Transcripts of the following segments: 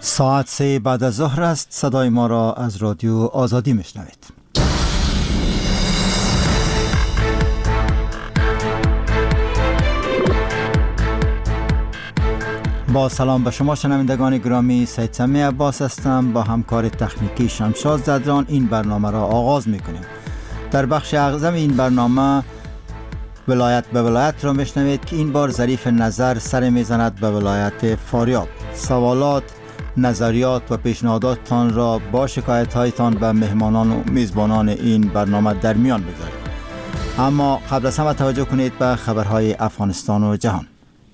ساعت 3 بعد از ظهر است. صدای ما را از رادیو آزادی میشنوید. با سلام به شما شنوندگان گرامی، سید سمی عباس هستم. با همکار تکنیکی شمشاد زدران این برنامه را آغاز میکنیم. در بخش اعظم این برنامه ولایت به ولایت را میشنوید که این بار ظریف نظر سر میزند به ولایت فاریاب. سوالات، نظریات و پیشنهاداتتان را با شکایت‌هایتان به مهمانان و میزبانان این برنامه در میان بگذارید. اما قبل از همه توجه کنید به خبرهای افغانستان و جهان.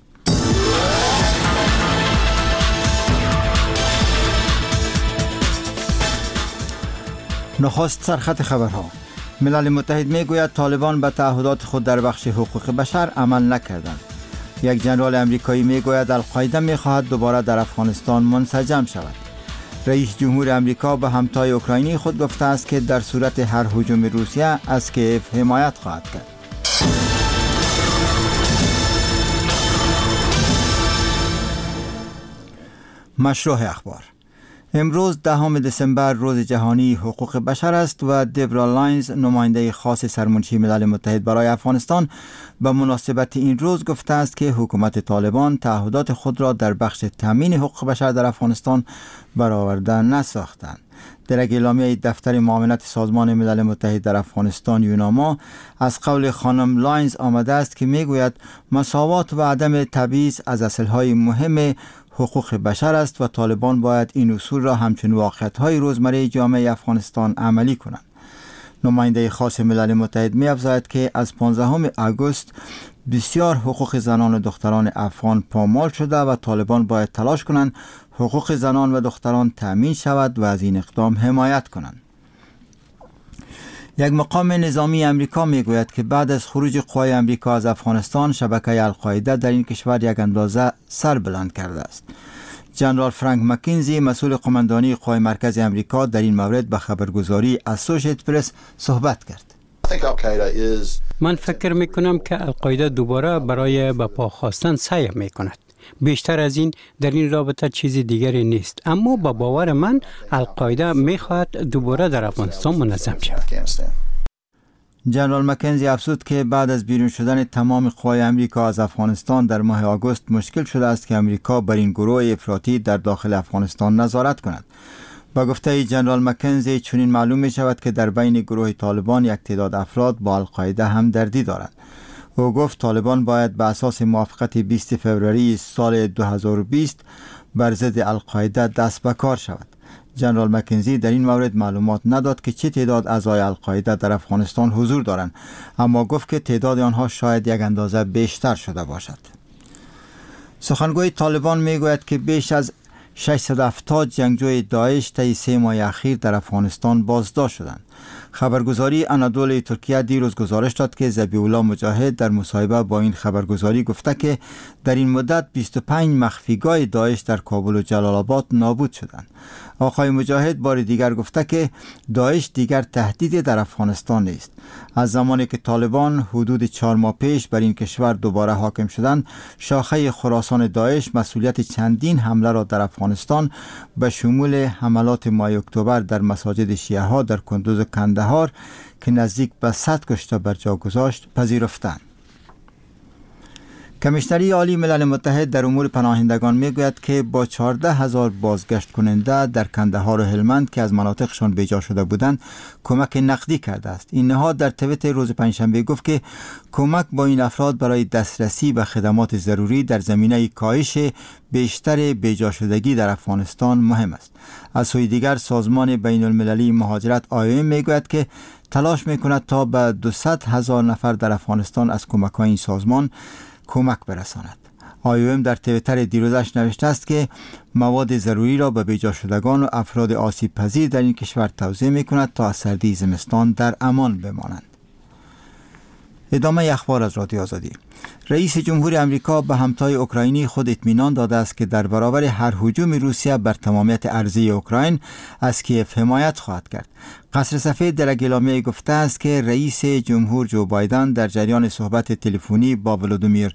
نخست سرخط خبرها. ملل متحد میگوید طالبان به تعهدات خود در بخش حقوق بشر عمل نکردند. یک جنرال امریکایی میگوید القاعده میخواهد دوباره در افغانستان منسجم شود. رئیس جمهور امریکا به همتای اوکراینی خود گفته است که در صورت هر هجوم روسیه از کیف حمایت خواهد کرد. مشروع اخبار. امروز 10 دسامبر روز جهانی حقوق بشر است و دبرا لاینز، نماینده خاص سرمنشی ملل متحد برای افغانستان، به مناسبت این روز گفته است که حکومت طالبان تعهدات خود را در بخش تامین حقوق بشر در افغانستان برآورده نساختند. در اعلامیه دفتر معاونت سازمان ملل متحد در افغانستان یوناما از قول خانم لاینز آمده است که میگوید مساوات و عدم تبعیض از اصلهای مهم حقوق بشر است و طالبان باید این اصول را همچون واقعیت‌های روزمره جامعه افغانستان عملی کنند. نماینده خاص ملل متحد می‌افزاید که از 15 آگوست بسیار حقوق زنان و دختران افغان پامال شده و طالبان باید تلاش کنند حقوق زنان و دختران تأمین شود و از این اقدام حمایت کنند. یک مقام نظامی امریکا میگوید که بعد از خروج قوای امریکا از افغانستان شبکه القاعده در این کشور یک اندازه سر بلند کرده است. جنرال فرانک مکینزی، مسئول قماندانی قوای مرکزی امریکا، در این مورد به خبرگزاری اسوشییتد پرس صحبت کرد. من فکر میکنم که القاعده دوباره برای به پا خواستن سعی میکند. بیشتر از این در این رابطه چیزی دیگری نیست، اما با باور من القاعده میخواهد دوباره در افغانستان منظم شود. جنرال مکنزی افزود که بعد از بیرون شدن تمام قوای امریکا از افغانستان در ماه آگوست مشکل شده است که امریکا بر این گروه افراطی در داخل افغانستان نظارت کند. با گفته جنرال مکنزی چنین معلوم می شود که در بین گروه طالبان یک تعداد افراد با القاعده همدردی دارند. او گفت طالبان باید به اساس موافقت 20 فوریه سال 2020 بر ضد القاعده دست به کار شود. جنرال مکنزی در این مورد معلومات نداد که چه تعداد اعضای القاعده در افغانستان حضور دارند، اما گفت که تعداد آنها شاید یک اندازه بیشتر شده باشد. سخنگوی طالبان میگوید که بیش از 670 جنگجوی داعش طی 3 ماه اخیر در افغانستان بازداشت شدند. خبرگزاری انادول ترکیه دیروز گزارش داد که ذبیح الله مجاهد در مصاحبه با این خبرگزاری گفته که در این مدت 25 مخفیگاه داعش در کابل و جلال آباد نابود شدند. آقای مجاهد بار دیگر گفته که داعش دیگر تهدیدی در افغانستان نیست. از زمانی که طالبان حدود 4 ماه پیش بر این کشور دوباره حاکم شدند، شاخه خراسان داعش مسئولیت چندین حمله را در افغانستان به شمول حملات ماه اکتبر در مساجد شیعه ها در کندوز و کندهار که نزدیک به 100 کشته بر جا گذاشت پذیرفتند. کمیشنری عالی ملل متحد در امور پناهندگان میگوید که با 14,000 بازگشت کننده در کندهار و هلمند که از مناطقشان بیجا شده بودند کمک نقدی کرده است. این نهاد در توییت روز پنجشنبه گفت که کمک با این افراد برای دسترسی به خدمات ضروری در زمینه کاهش بیشتر بیجا شدگی در افغانستان مهم است. از سوی دیگر سازمان بین المللی مهاجرت IOM میگوید که تلاش میکند تا به 200,000 نفر در افغانستان از کمک‌های این سازمان کمک برساند. IOM در توییتر دیروزش نوشته است که مواد ضروری را به بیجا شدگان و افراد آسیب پذیر در این کشور توزیع می کند تا از سردی زمستان در امان بمانند. ادامه اخبار از رادیو آزادی. رئیس جمهور امریکا به همتای اوکراینی خود اطمینان داده است که در برابر هر هجوم روسیه بر تمامیت ارضی اوکراین از کیف حمایت خواهد کرد. قصر سفید در اعلامیه گفته است که رئیس جمهور جو بایدن در جریان صحبت تلفنی با ولودیمیر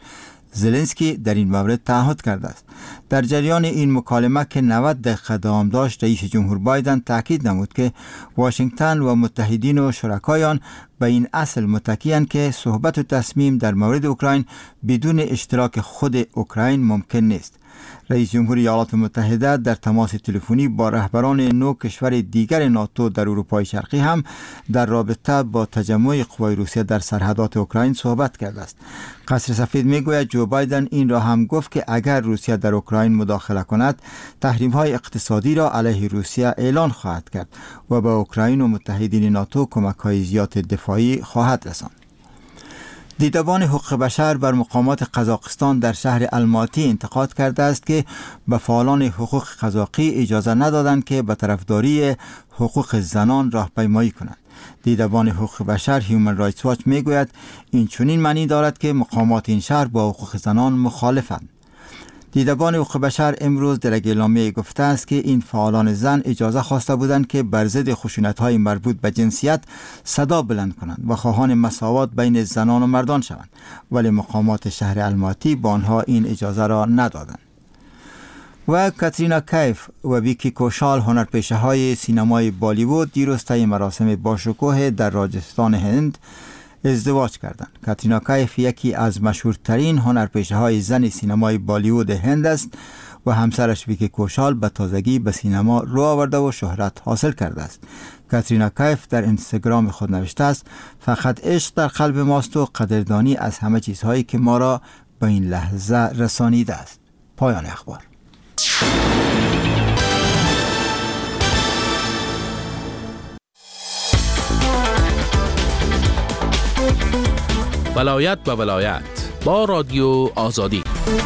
زلنسکی در این مورد تعهد کرده است. در جریان این مکالمه که 90 دقیقه دوام داشت، رئیس جمهور بایدن تاکید نمود که واشنگتن و متحدین و شرکایان به این اصل متکی‌اند که صحبت و تصمیم در مورد اوکراین بدون اشتراک خود اوکراین ممکن نیست. رئیس جمهور ایالات متحده در تماس تلفنی با رهبران 9 کشور دیگر ناتو در اروپای شرقی هم در رابطه با تجمع قوای روسیه در سرحدات اوکراین صحبت کرده است. قصر سفید میگوید جو بایدن این را هم گفت که اگر روسیه در اوکراین مداخله کند، تحریم‌های اقتصادی را علیه روسیه اعلان خواهد کرد و به اوکراین و متحدین ناتو کمک‌های زیاد دفاعی خواهد رساند. دیدبان حقوق بشر بر مقامات قزاقستان در شهر الماتی انتقاد کرده است که به فعالان حقوق قزاقی اجازه ندادند که به طرفداری حقوق زنان راهپیمایی کنند. دیدبان حقوق بشر هیومن رایتس واچ میگوید این چنین معنی دارد که مقامات این شهر با حقوق زنان مخالفند. دیدبان حقوق بشر امروز در اعلامیه گفته است که این فعالان زن اجازه خواسته بودند که بر ضد خشونت‌های مربوط به جنسیت صدا بلند کنند و خواهان مساوات بین زنان و مردان شوند، ولی مقامات شهر الماتی با آنها این اجازه را ندادند. و کاترینا کیف و ویکی کوشال، هنرپیشه‌های سینمای بالیوود، دیروز طی مراسم باشکوه در راجستان هند ازدواج کردند. کاترینا کیف یکی از مشهورترین هنرپیشه‌های زن سینمای بالیوود هند است و همسرش ویکی کوشال به تازگی به سینما رو آورده و شهرت حاصل کرده است. کاترینا کیف در اینستاگرام خود نوشته است: فقط عشق در قلب ماست و قدردانی از همه چیزهایی که ما را به این لحظه رسانیده است. پایان اخبار. ولایت به ولایت با رادیو آزادی.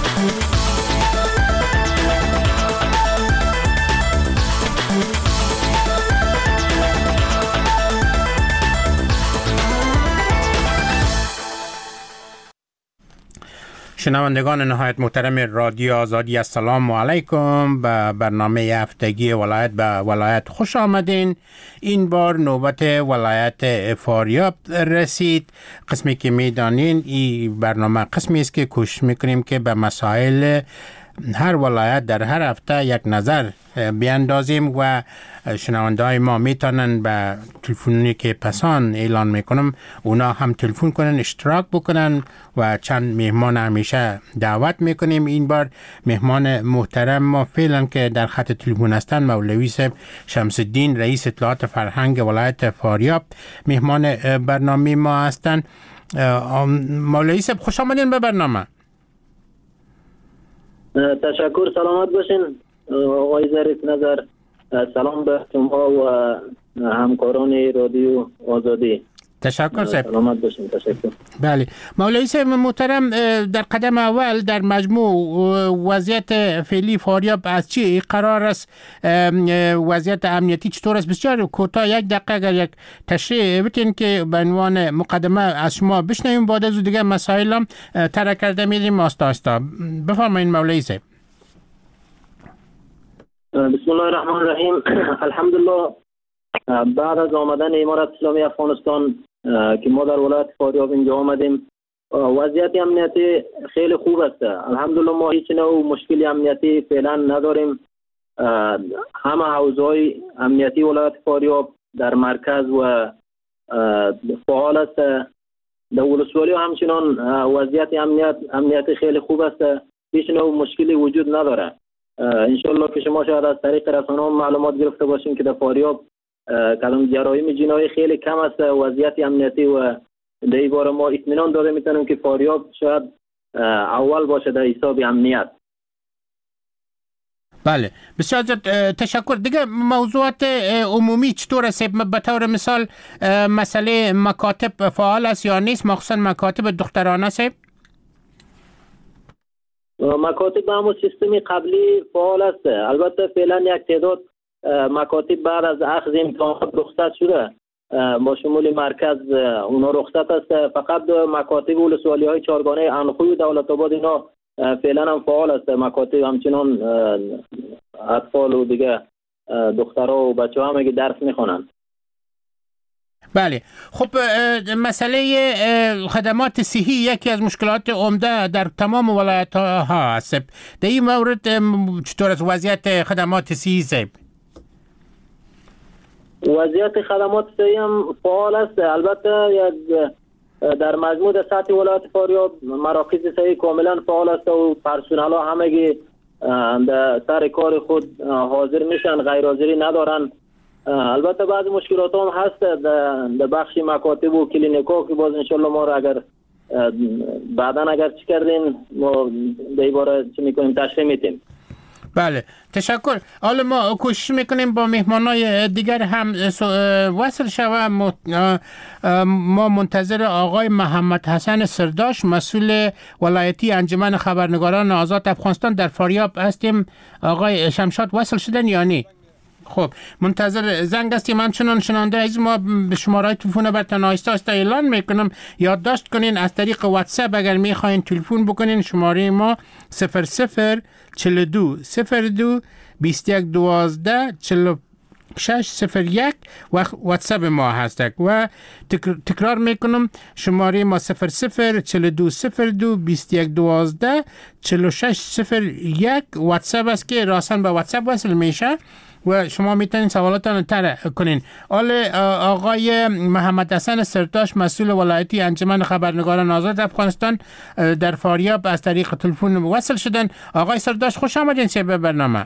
شنوندگان نهایت محترم رادیو آزادی، السلام علیکم. به برنامه هفتگی ولایت به ولایت خوش آمدین. این بار نوبت ولایت فاریاب رسید. قسمی که میدانین این برنامه قسمی است که کوشش میکنیم که به مسائل هر ولایت در هر هفته یک نظر بیاندازیم و شنونده‌های ما میتونن به تلفنی که پسان اعلان میکنم اونا هم تلفن کنن، اشتراک بکنن و چند مهمان همیشه دعوت میکنیم. این بار مهمان محترم ما فعلا که در خط تلفن هستن مولوی صاحب شمس الدین، رئیس اطلاعات فرهنگ ولایت فاریاب، مهمان برنامه ما هستن. مولوی صاحب خوش آمدین به برنامه. تشکر، سلامت باشین آقای ظریف نظر. سلام به شما و همکاران رادیو آزادی. تشکر صاحب. سلامت باشین. تشکر. بله مولوی صاحب محترم، در قدم اول در مجموع وضعیت فعلی فاریاب از چی قرار است؟ وضعیت امنیتی چطور است؟ بسیار کوتاه یک دقیقه اگر یک تشریح بتین که به عنوان مقدمه از شما بشنویم، بعد از دیگه مسائل هم طرح کرده میریم آستا آستا. بفرمایید مولوی صاحب. بسم الله الرحمن الرحیم. الحمدلله بعد از آمدن امارت اسلامی افغانستان که ما در ولایت فاریاب اینجا آمدیم، وضعیت امنیتی خیلی خوب است. الحمدلله ما هیچ نوع مشکلی امنیتی فعلا نداریم. همه حوزه‌های امنیتی ولایت فاریاب در مرکز و فعال است. در ولسوالی همچنان وضعیت امنیتی خیلی خوب است. هیچ نوع مشکلی وجود نداره. انشالله که شما شاید از طریق رسانه‌ها معلومات گرفته باشیم که در فاریاب کدام جرایم جنایی خیلی کم است. وضعیت امنیتی و در این باره ما اطمینان داده میتونیم که فاریاب شاید اول باشه در حساب امنیت. بله بسیار تشکر. دیگه موضوعات عمومی چطور است؟ به طور مثال مسئله مکاتب فعال است یا نیست، مخصوصا مکاتب دخترانه است؟ مکاتب همون سیستمی قبلی فعال است. البته فعلا یک تعداد مکاتب بعد از اخذ امتحانات رخصت شده، با شمول مرکز اونا رخصت است. فقط مکاتب ولسوالی های چارگانه انخوی و دولت آباد اینا فعلا هم فعال است. مکاتب همچنان اطفال و دیگه دخترها و بچه ها هم درس میخوانند. بله. خب مسئله خدمات صحی یکی از مشکلات عمده در تمام ولایت ها هست. در این مورد چطور است وضعیت خدمات صحی صاحب؟ وضعیت خدمات صحی هم فعال است. البته در مجموع سطح ولایت فاریاب مراکز صحی کاملا فعال است و پرسنل ها همگی در سر کار خود حاضر میشن، غیر حاضری ندارن. البته بعضی مشکلات هم هست در بخش مکاتب و کلینیکا که باز انشالله ما را اگر بعدا اگر چی کردین ما در این باره چی میکنیم تشریح میتیم. بله تشکر. حالا ما کوشش میکنیم با مهمانای دیگر هم وصل شوم. ما منتظر آقای محمد حسن سرداش مسئول ولایتی انجمن خبرنگاران آزاد افغانستان در فاریاب هستیم. آقای شمشاد وصل شدن یا نه؟ خب منتظر زنگ هستیم. همچنان شنونده عزیز ما به شماره تلفن برتون آهسته اعلان میکنم، یادداشت کنین از طریق واتساپ اگر میخواین تلفن بکنین. شماره ما 0042 02 21 12 4601 و واتساپ ما هست و تکرار میکنم شماره ما 0042 02 21 12 4601 واتساپ است که راسن به واتساپ وصل میشه و شما میتونین سوالاتون طرح کنین. آقای محمد حسن سرداش مسئول ولایتی انجمن خبرنگاران آزاد افغانستان در فاریاب از طریق تلفن وصل شدن. آقای سرداش خوش آمدین به برنامه.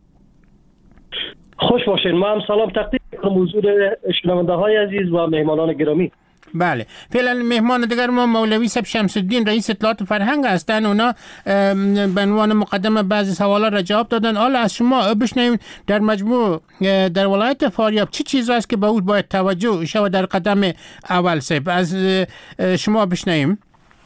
خوش باشین. ما هم سلام تقدیم می‌کنم حضور شنونده های عزیز و مهمانان گرامی. بله فعلا مهمان دیگر ما مولوی صاحب شمس الدین رئیس اطلاعات و فرهنگ هستند. اونا به عنوان مقدمه بعضی سوالا را جواب دادن. حالا از شما بشنویم در مجموع در ولایت فاریاب چه چیزی است که به اون باید توجه شود در قدم اول؟ صاحب از شما بشنویم.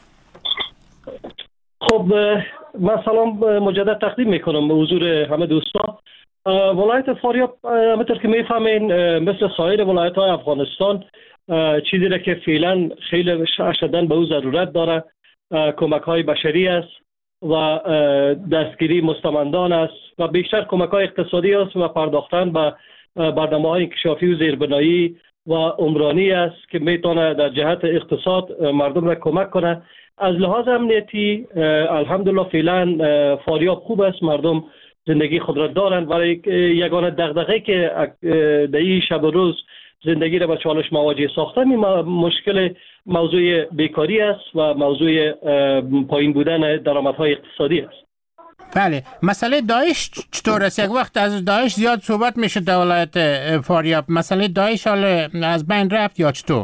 خب من سلام مجدد تقدیم میکنم به حضور همه دوستان. ولایت فاریاب همونطور که میفهمین مثل سایر ولایت‌های افغانستان چیزی را که فعلا خیلی شدیداً به او ضرورت داره کمک‌های بشری است و دستگیری مستمندان است و بیشتر کمک‌های اقتصادی است و پرداختن به برنامه‌های انکشافی و زیربنایی و عمرانی است که میتونه در جهت اقتصاد مردم را کمک کنه. از لحاظ امنیتی الحمدلله فعلا فاریاب خوب است، مردم زندگی خود را دارند، ولی یگانه دغدغه‌ای که در این شب و روز زندگی را با چالش مواجه ساخته مشکل موضوع بیکاری است و موضوع پایین بودن درآمدهای اقتصادی است. بله مسئله داعش چطور است؟ یک وقت از داعش زیاد صحبت میشه در ولایت فاریاب. مسئله داعش حالا از بین رفت یا چطور؟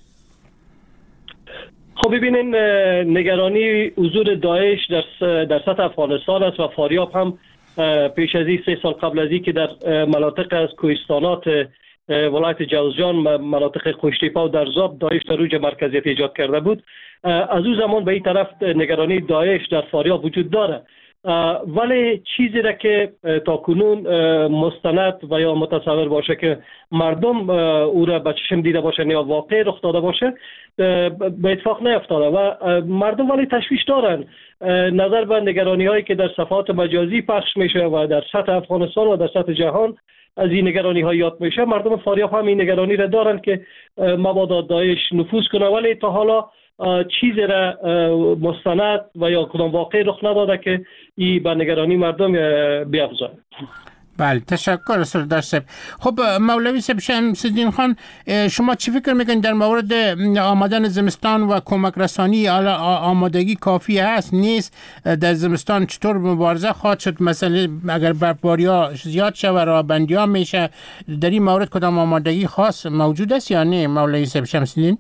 خب ببینین نگرانی حضور داعش در سطح افغانستان است و فاریاب هم پیش از این 3 سال قبل از این که در مناطق از کوهستانات ولایت جوزجان مناطق خوشتیپا و درزاب داعش در اوج مرکزیت ایجاد کرده بود. از اون زمان به این طرف نگرانی داعش در فاریاب وجود داره، ولی چیزی را که تا کنون مستند و یا متصور باشه که مردم او را به چشم دیده باشه یا واقع رخ داده باشه به اتفاق نیفتاده و مردم ولی تشویش دارن نظر به نگرانی هایی که در صفحات مجازی پخش میشه و در سطح افغانستان و در سطح جهان از این نگرانی ها یاد میشه. مردم فاریاب هم این نگرانی را دارن که مبادا داعش نفوذ کنه، ولی تا حالا چیزی را مستند و یا کدام واقع رخ نداده که این به نگرانی مردم بیافزاید. بله تشکر سردار صاحب. خب مولوی صاحب شمس الدین خان شما چی فکر میکنید در مورد آمدن زمستان و کمک رسانی؟ آمادگی کافی هست نیست؟ در زمستان چطور مبارزه خواهد شد؟ مثلا اگر برفباری ها زیاد شه و راه بندی ها میشه، در این مورد کدام آمادگی خاص موجود است یا نه مولوی صاحب شمس الدین؟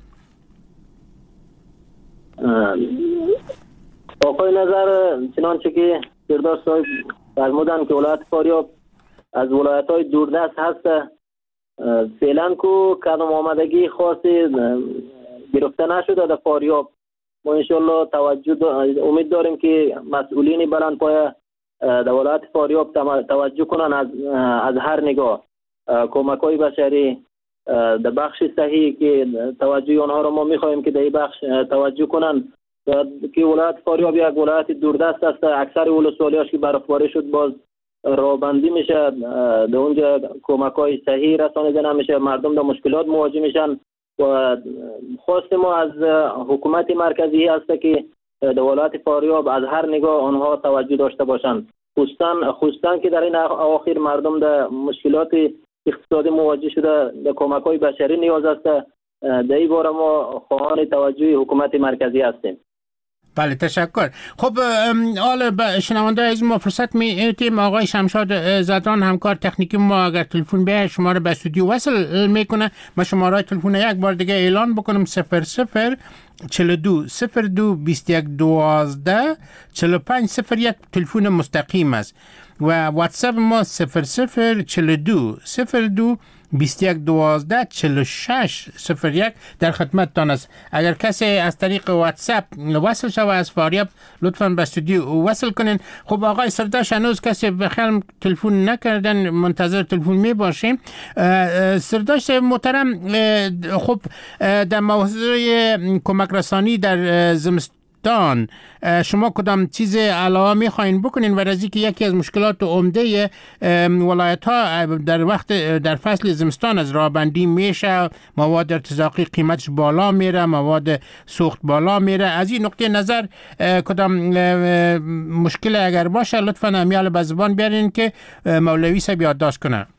آقای نظر چنانچه که سردار صاحب فرمودن که ولایت فاریاب از ولایت‌های دوردست هست، فعلا که کدام آمادگی خاصی گرفته نشده در فاریاب. ما انشالله امید داریم که مسئولین بلندپایه در ولایت فاریاب توجه کنن از هر نگاه، کمک‌های بشری در بخش صحیح که توجه آنها را ما می‌خواهیم که در این بخش توجه کنن که ولایت فاریاب یک ولایت دوردست است. اکثر ولسوالی‌هاش که برفباری شد باز رابندی میشه، در اونجا کمک های صحیح رسانیده نمیشه، مردم در مشکلات مواجه میشن. و خواست ما از حکومت مرکزی هست که در ولایت فاریاب از هر نگاه آنها توجه داشته باشند، خصوصا که در این اواخر مردم در مشکلات اقتصادی مواجه شده، در کمک های بشری نیاز است. در این باره ما خواهان توجه حکومت مرکزی هستیم. بله تشکر. خب حالا شنونده از ما فرصت می‌دیم آقای شمشاد زدران همکار تکنیکی ما اگر تلفن به شما رو به استودیو وصل میکنه، ما شماره تلفن یک بار دیگه اعلان بکنم 00 42 02 21 12 45 01 تلفن مستقیم است و واتساپ ما 00 42 02 21 12 46 01 در خدمتتان است. اگر کسی از طریق واتساپ وصل شود از فاریاب لطفاً به استودیو وصل کنین. خب آقای سرداشت هنوز کسی بخیر تلفن نکردن، منتظر تلفن می باشیم. سرداشت محترم، خب در موضوع کمک رسانی در زمستان شما کدام چیز علاوه میخواین بکنین و از اینکه یکی از مشکلات عمده ولایت ها در فصل زمستان از راه میشه، مواد ارتزاقی قیمتش بالا میره، مواد سوخت بالا میره، از این نقطه نظر کدام مشکل اگر باشه لطفا امیال به زبان بیارین که مولوی صاحب یادداشت کنه.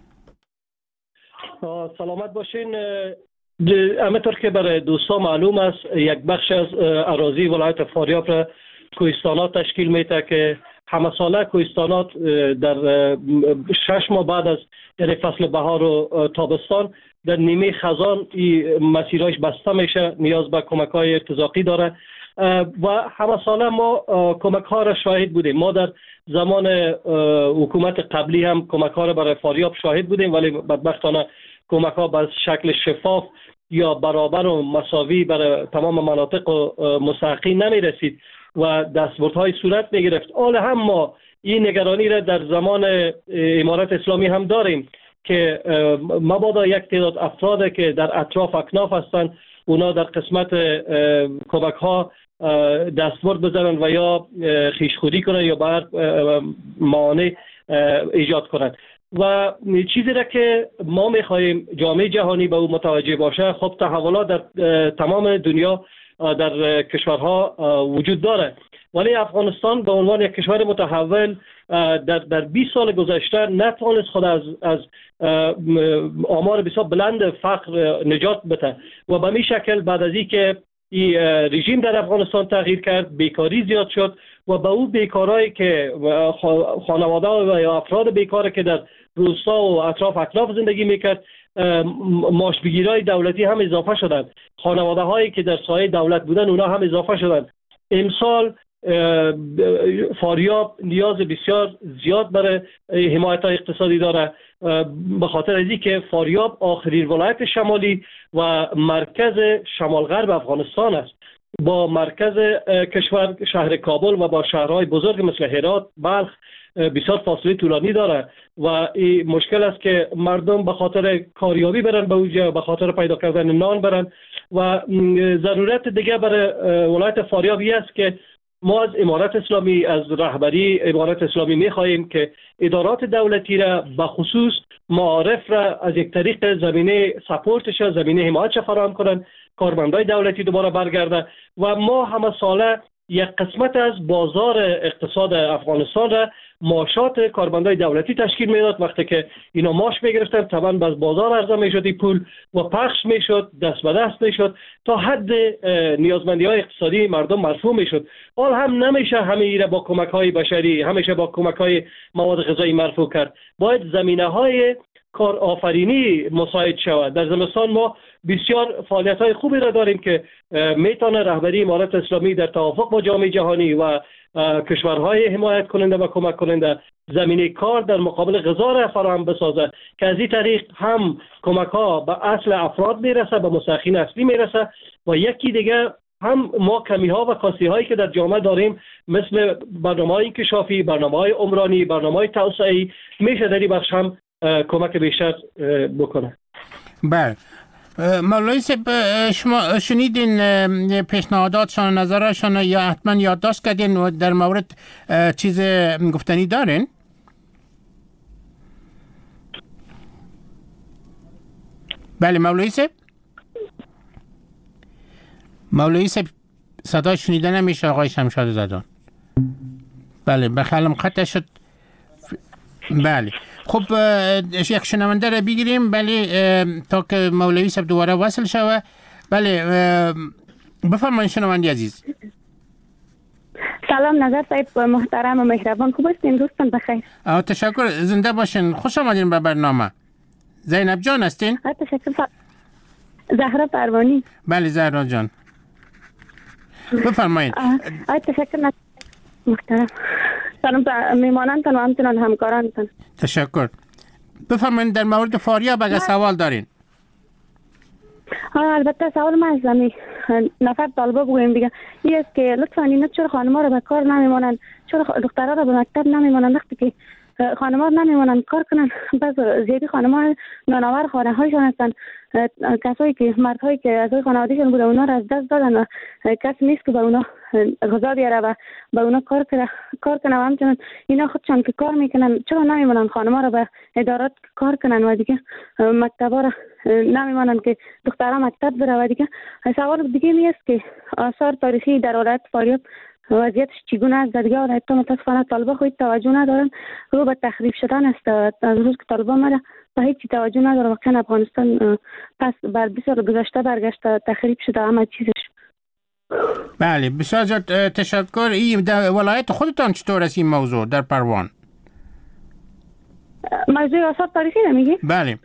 سلامت باشین. همونطور که برای دوستان معلوم است یک بخش از اراضی ولایت فاریاب را کوهستانات تشکیل میده که همه ساله کوهستانات در 6 ماه بعد از یعنی فصل بهار و تابستان در نیمه خزان مسیرهاش بسته میشه، نیاز به کمک های ارتزاقی داره و همه ساله ما کمک ها را شاهد بودیم. ما در زمان حکومت قبلی هم کمک ها را برای فاریاب شاهد بودیم، ولی بدبختانه کمک ها به شکل شفاف یا برابر و مساوی برای تمام مناطق و مستحقین نمی رسید و دستبردهای صورت می گرفت. حالا هم ما این نگرانی را در زمان امارت اسلامی هم داریم که مبادا یک تعداد افراد که در اطراف اکناف هستند اونا در قسمت کمک ها دستبرد بزنن و یا خویشخوری کنن یا بر معانه ایجاد کنن و چیزی را که ما میخواهیم جامعه جهانی به او متوجه باشه. خب تحولات در تمام دنیا در کشورها وجود داره، ولی افغانستان به عنوان یک کشور متحول در 20 سال گذشته نتوانست خود از آمار بسیار بلند فقر نجات بده و به این شکل بعد از اینکه این رژیم در افغانستان تغییر کرد بیکاری زیاد شد و به او بیکارایی که خانواده و یا افراد بیکاری که در روستا و اطراف اکناف زندگی میکرد معاش بگیرای دولتی هم اضافه شدند، خانواده هایی که در سایه دولت بودن اونا هم اضافه شدند. امسال فاریاب نیاز بسیار زیاد برای حمایت اقتصادی داره به خاطر از اینکه فاریاب آخرین ولایت شمالی و مرکز شمال غرب افغانستان است، با مرکز کشور شهر کابل و با شهرهای بزرگ مثل هرات، بلخ بسیار فاصله طولانی داره و این مشکل است که مردم به خاطر کاریابی برن به اونجا، به خاطر پیدا کردن نان برن و ضرورت دیگه برای ولایت فاریاب است که ما از امارت اسلامی، از رهبری امارت اسلامی می‌خواهیم که ادارات دولتی را به خصوص معارف را از یک طریق زمینه سپورتش، زمینه حمایتش فراهم کنند، کارمندای دولتی دوباره برگرده و ما همه ساله یک قسمت از بازار اقتصاد افغانستان را معاشات کارمندای دولتی تشکیل میداد. وقتی که اینا معاش میگرفتن طبعا باز بازار عرضه میشد پول و پخش میشد، دست به دست میشد تا حد نیازمندی های اقتصادی مردم مرفوع میشد. حال هم نمیشه همه ایره با کمک های بشری، همیشه با کمک های مواد غذایی مرفوع کرد. باید زمینه های کار آفرینی مساعد شود. در زمستان ما بسیار فعالیت های خوبی را داریم که میتونه رهبری امارت اسلامی در توافق با جامعه جهانی و کشورهای حمایت کننده و کمک کننده زمینه کار در مقابل غذا را فراهم بسازه که از این طریق هم کمک ها به اصل افراد میرسه، به مستحقین اصلی میرسه و یکی دیگه هم ما کمی ها و کاستی هایی که در جامعه داریم مثل برنامه‌های انکشافی، برنامه‌های عمرانی، برنامه‌های توسعه‌ای میشه در این بخش هم کمک بیشتر بکنه. بله مولوی صاحب، شما شنیدین پیشنهاداتشان، نظرشان یا حتما یادداشت کردین و در مورد چیز گفتنی دارین؟ بله مولوی صاحب. مولوی صاحب صدا شنیده نمیشه آقای شمشاد زدان. بله بخلم قطع شد. بله خب یک شنونده را بگیریم. بله تا که مولوی صاحب دوباره وصل شوه. بله بفرمایید شنونده عزیز. سلام نظر صاحب محترم و مهربان، خوب هستین دوستان؟ بخیر. تشکر، زنده باشین، خوش آمدین به برنامه. زینب جان هستین؟ تشکر. زهرا پروانی. بله زهرا جان بفرمایید. تشکر محترم. سلام به میمانانتان و همچنان همکارانتان. تشکر. بفرمایید در مورد فاریاب اگر سوال دارین. البته سوال من از زمین نفر طالبه بگویم دیگه این است که لطفا اینا چرا خانم‌ها رو به کار نمیمونن، چرا دخترها رو به مکتب نمیمونن؟ وقتی که خانم‌ها نمیمونن کار کنن، بس زیادی خانم‌ها نانآور خانه‌هایشان هستن، کسایی که مردهایی که از خانوادهشون بوده اونا رو از دست دادن و کس نیست که به اونا غذا بیاره و به اونا کار کنه و همچنان اینا خودشان که کار میکنن چرا نمیمونن خانم‌ها رو به ادارات کار کنن و دیگه مکتبا رو نمیمونن که دخترها مکتب بره و دیگه. سوال دیگه می است که آثار تاریخی در ولایت فاریاب وضعیتش چگونه است؟ دیگه ولایت متاسفانه طالبا خود توجه ندارن، رو به تخریب شدن است. از روز که طالبا مره به هیچ توجه نداره. واقعا افغانستان پس بر 20 سال گذشته برگشته، تخریب شده همه چیزش. بله بسیار زیاد تشکر. این در ولایت خودتان چطور است این موضوع در پروان؟ موضوع آثار تاریخی نمیگی؟ بله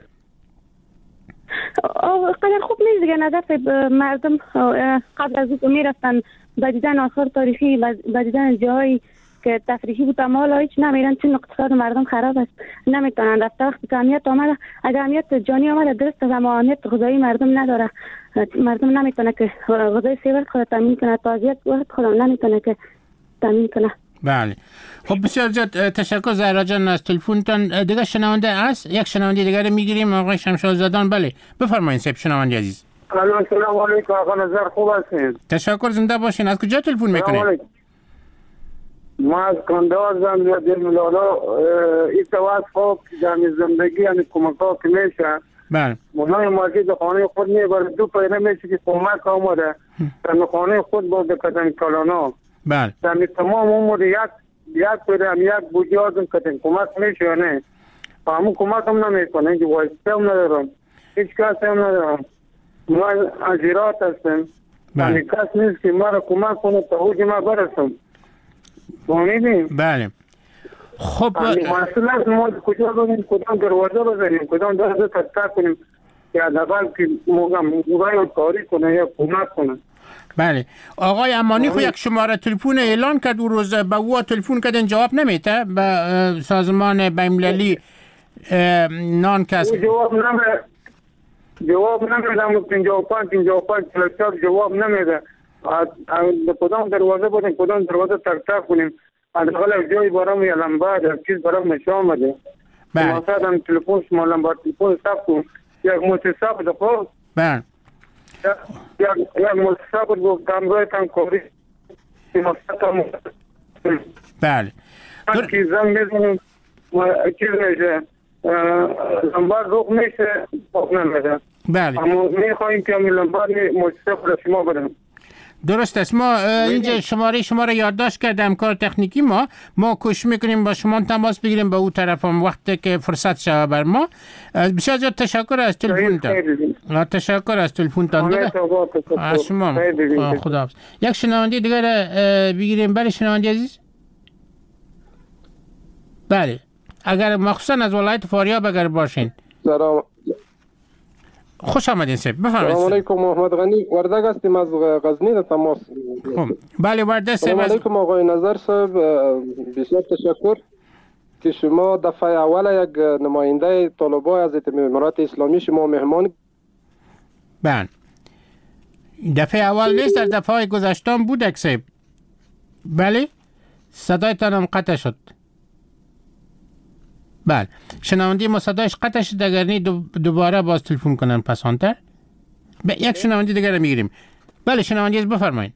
قدر خوب نیست دیگه. نظر مردم قبل از اینکه میرفتن به دیدن آثار تاریخی به دیدن جاهایی که تفریحی بود اما حالا هیچ نمیرن چون اقتصاد مردم خراب است، نمیتونن رفته. وقتی که امنیت آمده، اگر امنیت جانی آمده درست است اما امنیت غذایی مردم نداره. مردم نمیتونه که غذای 3 وقت خود تامین کنه، تازیت وقت خود نمیتونه که تامین کنه. بله خب بسیار زیاد تشکر زهرا جان از تلفنتان. دیگه شنونده است، یک شنونده دیگه رو میگیریم آقای شمشاد زدان. بله بفرمایید صاحب شنونده عزیز. سلام علیکم آقا نظر، خوب هستین؟ تشکر، زنده باشین. از کجا تلفن میکنید؟ ما از کندازم یا دلملالا. این تواسط خوب جمعی زندگی یعنی کمک ها که میشه. بله منای مارکی در خانه خود میبره 2 پیره میشه که کمک آمده در خانه خود با دکتن کلانا. بله در تمام عمر یک پیره هم یک بودی آزم کتن کمک میشه یا نه؟ همون کمک هم نمیکنه که وایسته هم ندارم، هیچ کسی هم ندارم. ما از ایرات هستم. یعنی کس نیست که ما را کمک کنه تا حوج ما برسم. فهمیدیم؟ بله خب مسئله است ما کجا بریم، کدام دروازه بزنیم، کدام دروازه تک کنیم که حداقل که موقع کاری کنه یا کمک کنه. بله آقای امانی خو یک شماره تلفن اعلان کرد، او روز به او تلفن کردن جواب نمیده به سازمان بین‌المللی نان کسب. جواب نمیدم. 55 جواب نمیده. کدام دروازه بودیم، کدام دروازه تک کنیم، حداقل جایی برام یا لمبر چیز برام نشان بده. بله مثلا تلفن شما لمبر تلفن ثبت کن، یک متصاب ده خب. بله یک متصاب بود کامرای تام کوری. بله کی زنگ میزنیم چیز میشه لمبر روغ میشه روغ نمیده. بله اما میخوایم که همین لمبر متصاب را شما بدم. درست است. ما اینجا شما را یادداشت کردم کار تکنیکی ما کوشش میکنیم با شما تماس بگیریم به اون طرف هم وقتی که فرصت شود بر ما. بسیار زیاد تشکر از تلفنتان. تشکر از تلفنتان از شما. خدا حافظ. یک شنونده دیگر بگیریم. بله شنونده عزیز. بله اگر مخصوصا از ولایت فاریاب اگر باشین. سلام، خوش آمدین سید. بفرمایید. سلام علیکم، محمد غنی وردگ هستیم از غزنی در تماس. بله وردگ. سلام علیکم آقای نظر صاحب، بسیار تشکر که شما دفعه اول یک نماینده طالبای از امارات اسلامی شما مهمان. بله دفعه اول نیست، در دفعه گذشته بود اکسیب. بله صدایتان هم قطع شد. بله شنونده ما صدایش قطع شد، اگر نی دوباره باز تلفن کنن پسانتر. یک شنونده دیگر میگیریم. بله شنونده بفرمایید.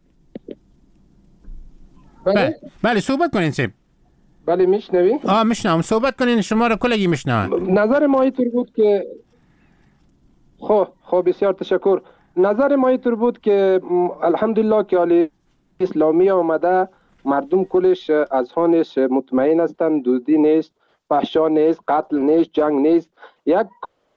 بله صحبت کنین سیب. بله میشنوی؟ میشنوم، صحبت کنین، شما را کلگی میشنوم. نظر ما اینطور بود که خب بسیار تشکر. نظر ما اینطور بود که الحمدلله که حالی اسلامی آمده، مردم کلش از هانش مطمئن هستند، دزدی نیست، فحشا نیست، قتل نیست، جنگ نیست. یک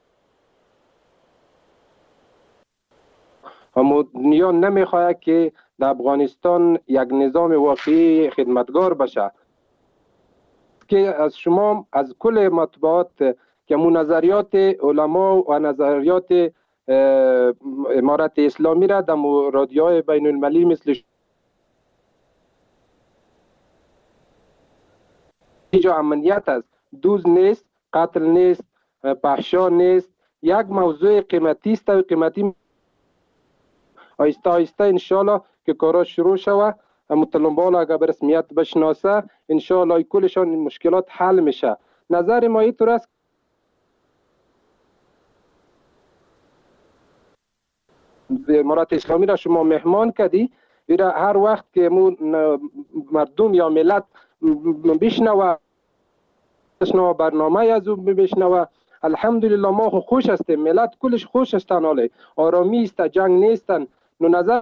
دنیا نمیخواهد که در افغانستان یک نظام واقعی خدمتگار بشه که از شما از کل مطبوعات که نظریات علما و نظریات امارت اسلامی را در رادیوهای بین المللی مثل اینجا امنیت است، دوز نیست، قتل نیست، فحشا نیست، یک موضوع قیمتی است و قیمتی آیسته آیسته انشالله که کارا شروع شوه، طلبان اگر به رسمیت بشناسه انشالله کلشان مشکلات حل میشه. نظر ما اینطور است امارت اسلامی را شما مهمان کردی، ایرا هر وقت که مردم یا ملت بشنوه برنامه از او بشنوه، الحمدلله ما خوش هستیم، ملت کلش خوش هستن، حاله آرامی است، جنگ نیستن. نظر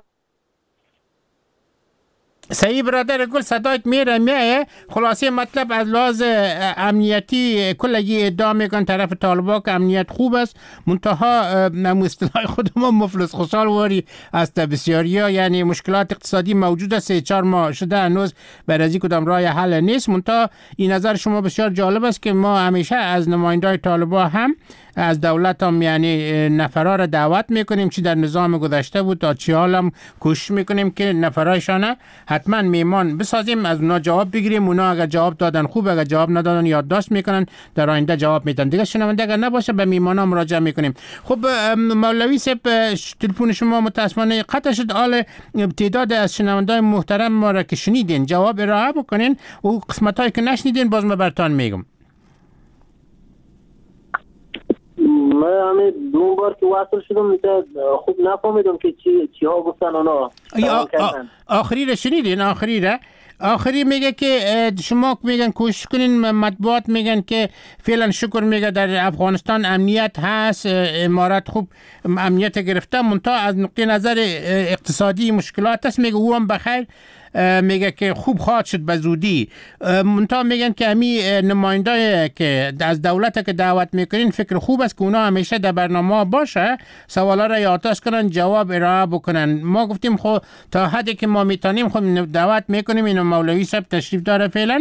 صحیح برادر گل، صدایت میایه. خلاصه مطلب از لحاظ امنیتی کلگی ادعا میکن طرف طالبا که امنیت خوب است، منتها اصطلاح خود ما مفلس خوشحال واری است بسیاری ها، یعنی مشکلات اقتصادی موجود است، 4 ماه شده هنوز بر از کدام راه حل نیست. منتها این نظر شما بسیار جالب است که ما همیشه از نمایندای طالبا هم از دولت هم یعنی نفرها را دعوت میکنیم، چی در نظام گذشته بود تا چی حال هم کوشش میکنیم که نفرهایشان حتما میمان بسازیم، از اونا جواب بگیریم. اونا اگر جواب دادن خوب، اگر جواب ندادن یادداشت میکنن، در آینده جواب میدن. دیگه شنونده اگر نباشه به میمانا مراجعه میکنیم. خب مولوی صاحب، تلفن شما متاسفانه قطع شد. حال تعداد از شنوندای محترم ما را که شنیدین جواب ارائه بکنین و قسمتایی که نشنیدین باز ما براتون میگم. من همین دو بار که واصل شدم خوب نفهمیدم که چی ها گفتن اونا. آخری را شنیدین؟ آخری میگه که شما میگن کوشش کنین، مطبوعات میگن که فعلا شکر میگه در افغانستان امنیت هست، امارت خوب امنیت گرفته، منتها از نقطه نظر اقتصادی مشکلات هست. میگه او هم بخیر، میگه که خوب خواهد شد به زودی. منتها میگن که همین نمایندای که از دولت که دعوت میکنین فکر خوب است که اونا همیشه در برنامه باشه، سوالا را یادداشت کنن، جواب ارائه بکنن. ما گفتیم خب تا حدی که ما میتونیم خب دعوت میکنیم. اینو مولوی صاحب تشریف داره فعلا.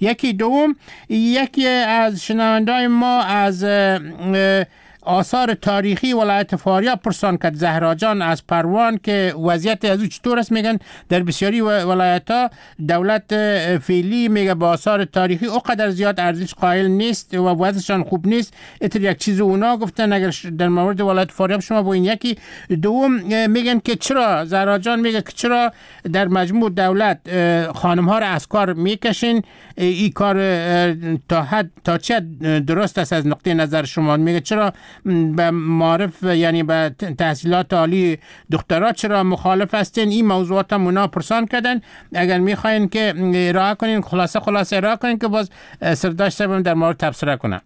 یکی از شنوندای ما از آثار تاریخی ولایت فاریاب پرسان کرد، زهرا جان از پروان، که وضعیت از او چطور است. میگن در بسیاری ولایت‌ها دولت فعلی میگه با آثار تاریخی اونقدر زیاد ارزش قائل نیست و وضعشان خوب نیست. اتر یک چیز اونا گفتن. اگر در مورد ولایت فاریاب شما با این یکی دوم میگن که چرا، زهرا جان میگه که چرا در مجموع دولت خانم‌ها را از کار میکشین، این کار تا چه درست است از نقطه نظر شما؟ میگه چرا به معارف یعنی به تحصیلات عالی دخترات چرا مخالف هستین؟ این موضوعات هم اونا پرسان کردن. اگر میخواین که ارائه کنین خلاصه ارائه کنین که باز سرداشت صاحب در مورد تبصره کنه.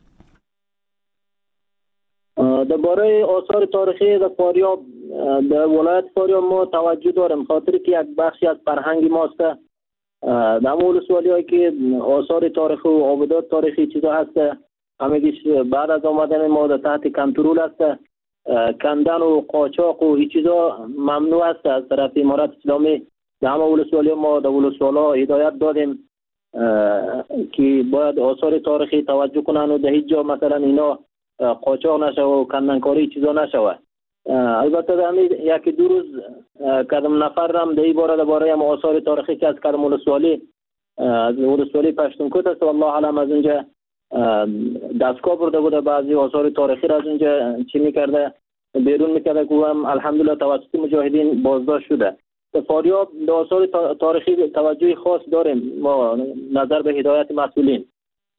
درباره آثار تاریخی در فاریاب، در ولایت فاریاب ما توجه داریم، خاطر که یک بخشی از فرهنگ ماست. در ولسوالی هایی که آثار تاریخی و آبادات تاریخی چیزا هست، همگیش بعد از آمدن ما در تحت کنترل است. کندن و قاچاق و این چیزا ممنوع است. از طرف امارت اسلامی در همه ولسوالی ما در ولسوالا هدایت دادیم که باید آثار تاریخی توجه کنن و در هیچ جا مثلا اینا قاچاق نشه و کندنکاری چیزا نشود. البته در همین یکی دو روز کدام نفر هم در این باره هم آثار تاریخی که از کدام ولسوالی پشتونکوت است، والله علم از اونجا دستگاه برده بوده، بعضی آثار تاریخی را از اونجا چی میکرده بیرون میکرده که هم الحمدلله توسط مجاهدین بازداشت شده. در فاریاب در آثار تاریخی توجه خاص داریم ما نظر به هدایت مسئولین.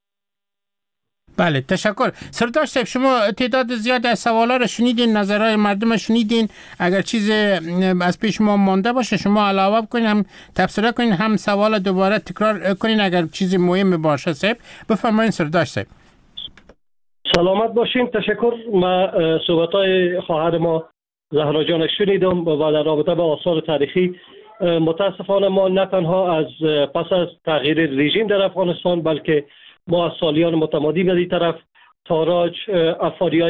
بله تشکر. سرداشت صاحب، شما تعداد زیاد از سوالا رو شنیدین، نظرهای مردم رو شنیدین. اگر چیز از پیش ما مانده باشه شما علاوه کنین، هم تبصره کنین، هم سوال دوباره تکرار کنین اگر چیزی مهم باشه. صاحب بفرمایید سرداشت صاحب. سلامت باشین. تشکر. ما صحبت‌های خواهر ما زهرا جان شنیدم و در رابطه با آثار تاریخی متاسفانه ما نه تنها از پس از تغییر رژیم در افغانستان بلکه ما از سالیان متمادی به این طرف تاراج افاریای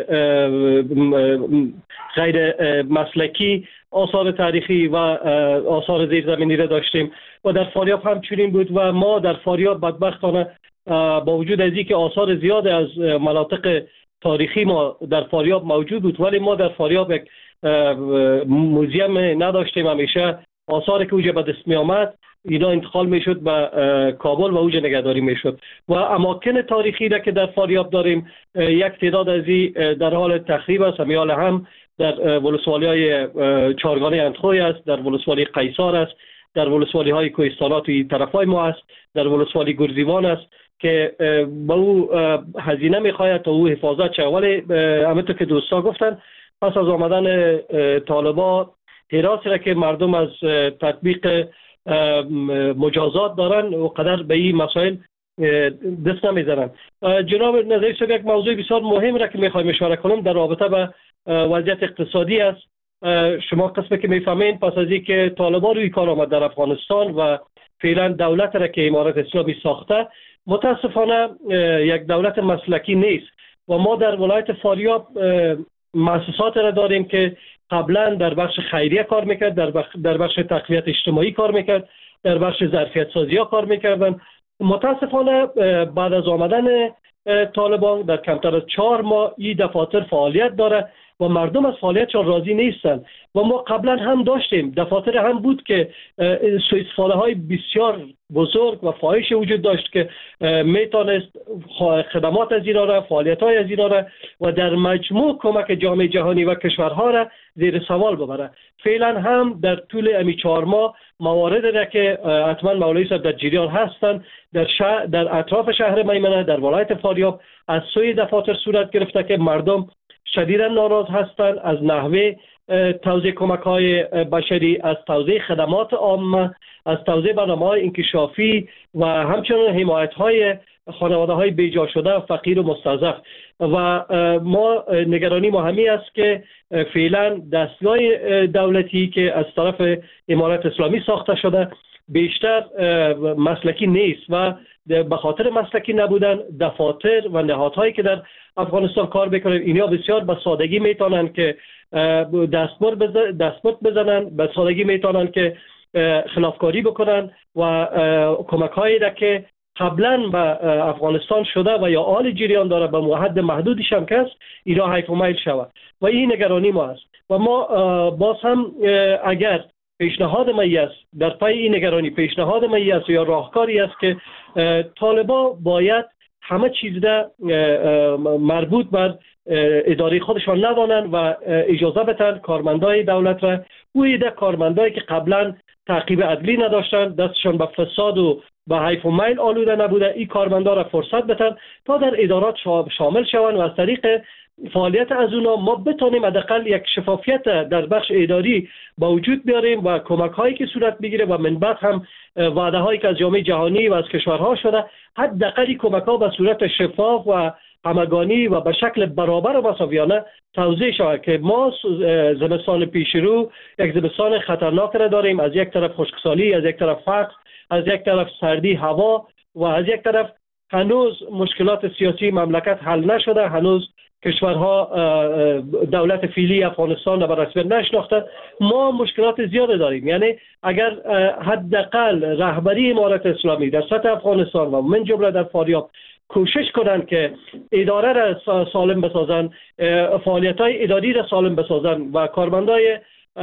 غیر مسلکی آثار تاریخی و آثار زیرزمینی را داشتیم و در فاریاب هم چنین بود و ما در فاریاب بدبختانه با وجود از اینکه آثار زیاد از مناطق تاریخی ما در فاریاب موجود بود ولی ما در فاریاب یک موزیم نداشتیم. همیشه آثاری که اوجه به دست می آمد اینا انتقال می شد به کابل و اوجه نگهداری می شد و اماکن تاریخی را که در فاریاب داریم یک تعداد از این در حال تخریب است. همیال هم در ولسوالی های چارگانه اندخوی است، در ولسوالی قیصار است، در ولسوالی های کوهستانات و طرف های ما است، در ولسوالی گرزیوان است که با او هزینه میخواید تا او حفاظت شد. ولی همونطور که دوستا گفتن پس از آمدن طالبا حراسی را که مردم از تطبیق مجازات دارن و قدر به این مسائل دست نمیزنن. جناب نظری صاحب یک موضوع بسیار مهم را که میخوایم اشاره کنم در رابطه به وضعیت اقتصادی است. شما قسمی که میفهمین پس از اینکه طالبان روی کار آمد در افغانستان و فعلا دولت را که امارت اسلامی ساخته متاسفانه یک دولت مسلکی نیست و ما در ولایت فاریاب مؤسسات را داریم که قبلا در بخش خیریه کار میکرد، در بخش تقویت اجتماعی کار میکرد، در بخش ظرفیت سازی ها کار میکردن. متاسفانه بعد از آمدن طالبان در کمتر از 4 ماه این دفاتر فعالیت داره و مردم از فعالیتشان راضی نیستن و ما قبلا هم داشتیم دفاتر هم بود که سوء استفاده های بسیار بزرگ و فاحش وجود داشت که میتونست خدمات از اینا را، فعالیت های از اینا را و در مجموع کمک جامعه جهانی و کشورها را زیر سوال ببره. فعلا هم در طول امی 4 ماه موارد را که حتما مولوی صاحب در جریان هستند در اطراف شهر میمنه در ولایت فاریاب از سوی دفاتر صورت گرفته که مردم شدیداً ناراض هستند از نحوه توزیع کمک‌های بشری، از توزیع خدمات عامه، از توزیع برنامه‌های انکشافی و همچنین حمایت‌های خانواده‌های بیجا شده فقیر و مستضعف. و ما نگرانی ما همی است که فعلا دستگاه دولتی که از طرف امارت اسلامی ساخته شده بیشتر مسلکی نیست و به خاطر مسلکی نبودن دفاتر و نهادهایی که در افغانستان کار بکنن اینا بسیار به سادگی میتونن که دستمزد بزنن، به سادگی میتونن که خلافکاری بکنن و کمک‌هایی را که قبلا به افغانستان شده و یا آل جریان داره به حد محدودش هم کس اینا حیف و میل شود و این نگرانی ما است. و ما باز هم اگر پیشنهاد ما است در پای این نگرانی پیشنهاد ما است یا راهکاری است که طالبا باید همه چیز را مربوط بر اداره خودشان ندانن و اجازه بدن کارمندای دولت را او ایده کارمندایی که قبلا تعقیب عدلی نداشتن دستشان به فساد و به حیف و میل آلوده نبوده این کارمندا را فرصت بدن تا در ادارات شامل شوند و از طریق فعالیت از اونا ما بتونیم حداقل یک شفافیت در بخش اداری با وجود بیاریم و کمک هایی که صورت بگیره و من بعد هم وعده هایی که از جامعه جهانی و از کشورها شده حداقل کمک ها به صورت شفاف و همگانی و به شکل برابر و مساویانه توزیع شود که ما زمستان پیش رو یک زمستان خطرناک را داریم. از یک طرف خشکسالی، از یک طرف فقر، از یک طرف سردی هوا و از یک طرف هنوز مشکلات سیاسی مملکت حل نشده، هنوز کشورها دولت فعلی افغانستان را به رسمیت نشناخته. ما مشکلات زیاده داریم. یعنی اگر حداقل رهبری امارت اسلامی در سطح افغانستان و من جمله در فاریاب کوشش کنند که اداره را سالم بسازن، فعالیت‌های اداری را سالم بسازن و کارمندای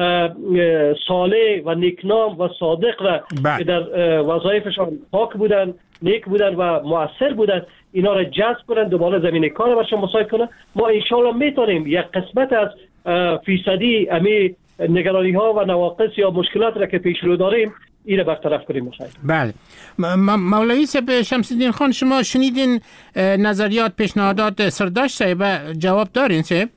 صالح و نیکنام و صادق را که در وظایفشان پاک بودن، نیک بودن و مؤثر بودن اینا را جذب کنن، دوباره زمینه کار برشان مساعد کنن. ما انشالله میتونیم یک قسمت از فیصدی امی نگرانی ها و نواقص یا مشکلات را که پیش رو داریم این را برطرف کنیم. مساعد. بله. مولوی صاحب شمس الدین خان شما شنیدین نظریات پیشنهادات سرداشت صاحب جواب دارین صاحب؟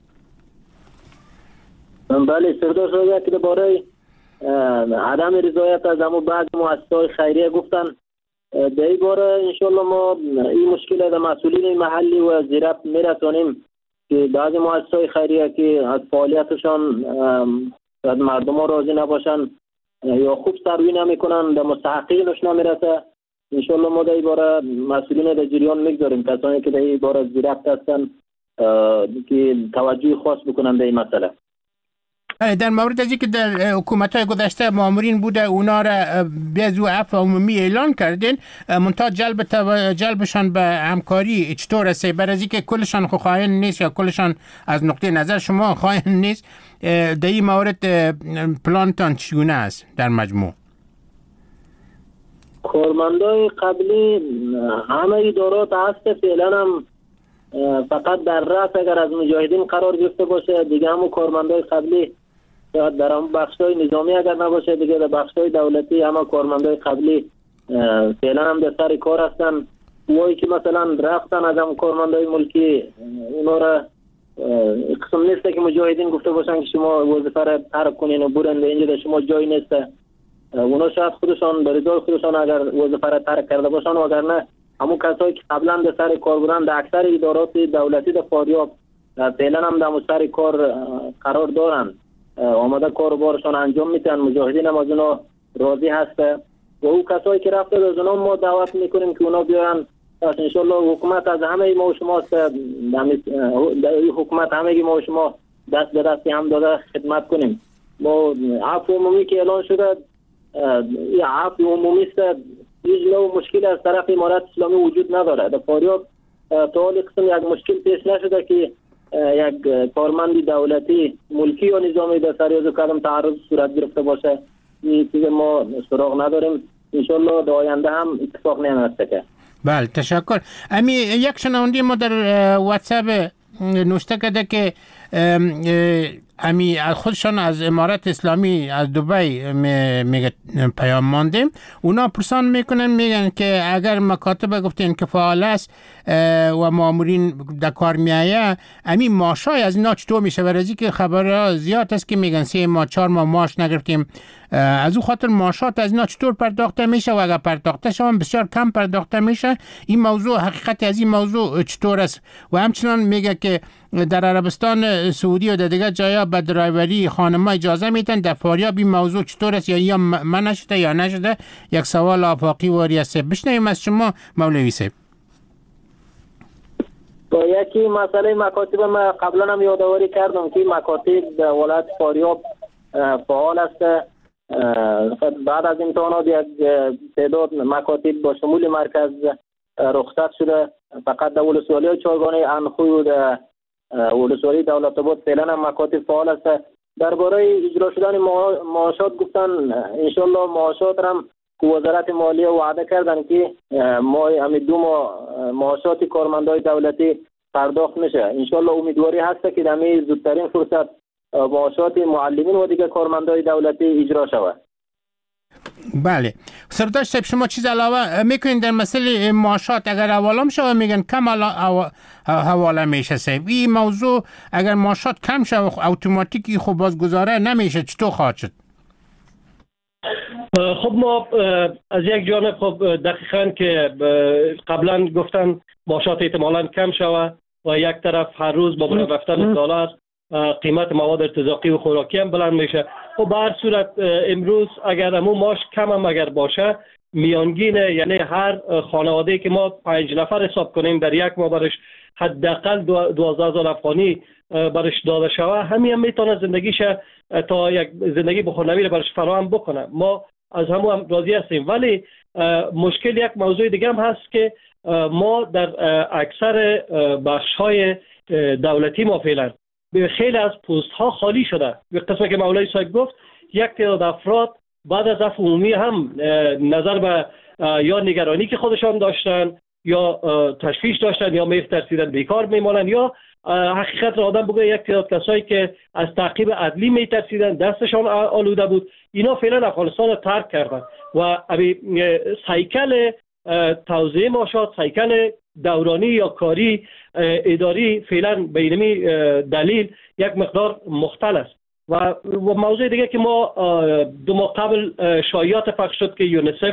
بله سردار صاحب که درباره عدم رضایت از همون بعض مؤسسات خیریه گفتن در این باره انشالله ما این مشکل در مسئولین محلی و زیرفت میرسانیم که بعضی مؤسسات خیریه که از فعالیتشان از مردم ها راضی نباشن یا خوب سروی نمیکنن در مستحقینش نمیرسه. انشالله ما در این باره مسئولین در جریان میگذاریم، کسانی که در این باره زیرفت هستن که توجه خاص بکنن به این مسئله. در مورد از اینکه در حکومت‌های گذشته مامورین بوده اونا را به عفو عمومی اعلان کردین، منتها جلبشان به همکاری چطور است؟ برای از اینکه کلشان خائن نیست یا کلشان از نقطه نظر شما خائن نیست، در این مورد پلانتان چگونه است در مجموع؟ کارمندای قبلی همه ادارات هست، فعلا هم فقط در رأس اگر از مجاهدین قرار گرفته باشه، دیگه همون کارمندای قبلی در هم بخشای نظامی اگر نباشه، دیگه در بخشای دولتی همه کارمندای قبلی فعلا هم در سر کار هستن. وایی که مثلا رفتن از هم کارمندای ملکی اونا را قسم نیسته که مجاهدین گفته باشن که شما وظیفه را ترک کنین و برن اینجا در شما جای نیسته. اونا شاید خودشان به رضای خودشان اگر وظیفه را ترک کرده باشن، و اگر نه همون کسایی که قبلا در سر کار بودن در اکثر ادارات دولتی در فاریاب فعلا هم در سر کار قرار دارن، آمده کاربارشان انجام میتن، مجاهدین هم از اونا راضی هسته. و او کسایی که رفته از اونا ما دعوت میکنیم که اونا بیان. انشالله حکومت از همه ما و شما است، حکومت همه ما و شما دست به دستی هم داده خدمت کنیم. ما عفو عمومی که اعلان شده، عفو عمومی است، هیچ نوع مشکل از طرف امارت اسلامی وجود نداره. در فاریاب تا حال قسم یک مشکل پیش نشده که یک کارمند دولتی ملکی یا نظامی در سر یازو کدام تعرض صورت گرفته باشه. این چیز ما سراغ نداریم، انشالله در آینده هم اتفاق نمیفته که. بله تشکر. امی یک شنونده ما در واتساپ نوشته کرده که امی خودشان از امارت اسلامی از دبی میگه پیام ماندیم، اونا پرسان میکنن، میگن که اگر مکاتب گفتین که فعال است و مامورین در کار میایه، امی معاشای از اینا چطور میشه؟ برای که خبرها زیاد است که میگن 3 ماه 4 ماه معاش نگرفتیم، از او خاطر معاشات از اینا چطور پرداخته میشه؟ و اگر پرداخته شون بسیار کم پرداخته میشه، این موضوع حقیقت از این موضوع چطور است؟ و همچنان میگه که در عربستان سعودی و در دیگر جایا به درایوری خانم‌ها اجازه میدن، در فاریاب این موضوع چطور است؟ یا من نشده یا نشده؟ یک سوال آفاقی واری است. بشنویم از شما مولوی صاحب. با یکی مسئله مکاتب ما قبلا هم یادآوری کردم که مکاتب در ولایت فاریاب فعال است. بعد از امتحانات یک تعداد مکاتب با شمول مرکز رخصت شده، فقط در ولسوالی چهارگانه انخوی و در ولسوالی دولت آباد فعلا هم مکاتب فعال است. درباره اجرا شدن معاشات گفتن انشالله معاشات هم وزارت مالیه وعده کردن که ما همین 2 ماه معاشات کارمندای دولتی پرداخت میشه. انشالله امیدواری هست که در زودترین فرصت معاشات معلمین و دیگر کارمندای دولتی اجرا شود. بله سردار صاحب، شما چیز علاوه میکنین در مسئله معاشات؟ اگر حواله شود میگن کم حواله میشه صاحب، این موضوع اگر معاشات کم شود اتوماتیکی خب بازگذاره نمیشه، چطور خواهد شد؟ خب ما از یک جانب خب دقیقاً که قبلا گفتن معاشات احتمالاً کم شود و یک طرف هر روز با بالا رفتن دلار قیمت مواد ارتزاقی و خوراکی هم بلند میشه. خب به هر صورت امروز اگر همون معاش کم هم اگر باشه، میانگین یعنی هر خانواده که ما 5 نفر حساب کنیم در یک ماه برش حداقل 12,000 افغانی برش داده شود، همین هم میتونه زندگیش تا یک زندگی بخورنوی برش فراهم بکنه. ما از همون هم راضی هستیم، ولی مشکل یک موضوع دیگه هم هست که ما در اکثر بخش‌های دولتی ما فعلا خیلی از پست ها خالی شده. به قسمت که مولوی صاحب گفت، یک تعداد افراد بعد از عفو عمومی هم نظر به یا نگرانی که خودشان داشتن یا تشویش داشتن یا میترسیدن بیکار میمانن، یا حقیقت را آدم بگه یک تعداد کسایی که از تعقیب عدلی میترسیدن دستشان آلوده بود، اینا فعلا افغانستان را ترک کردن و سیکل توزیع معاشات، سیکل دورانی یا کاری اداری فعلا به اینمی دلیل یک مقدار مختل است. و موضوع دیگه که ما 2 ماه قبل شایعات پخش شد که یونیسف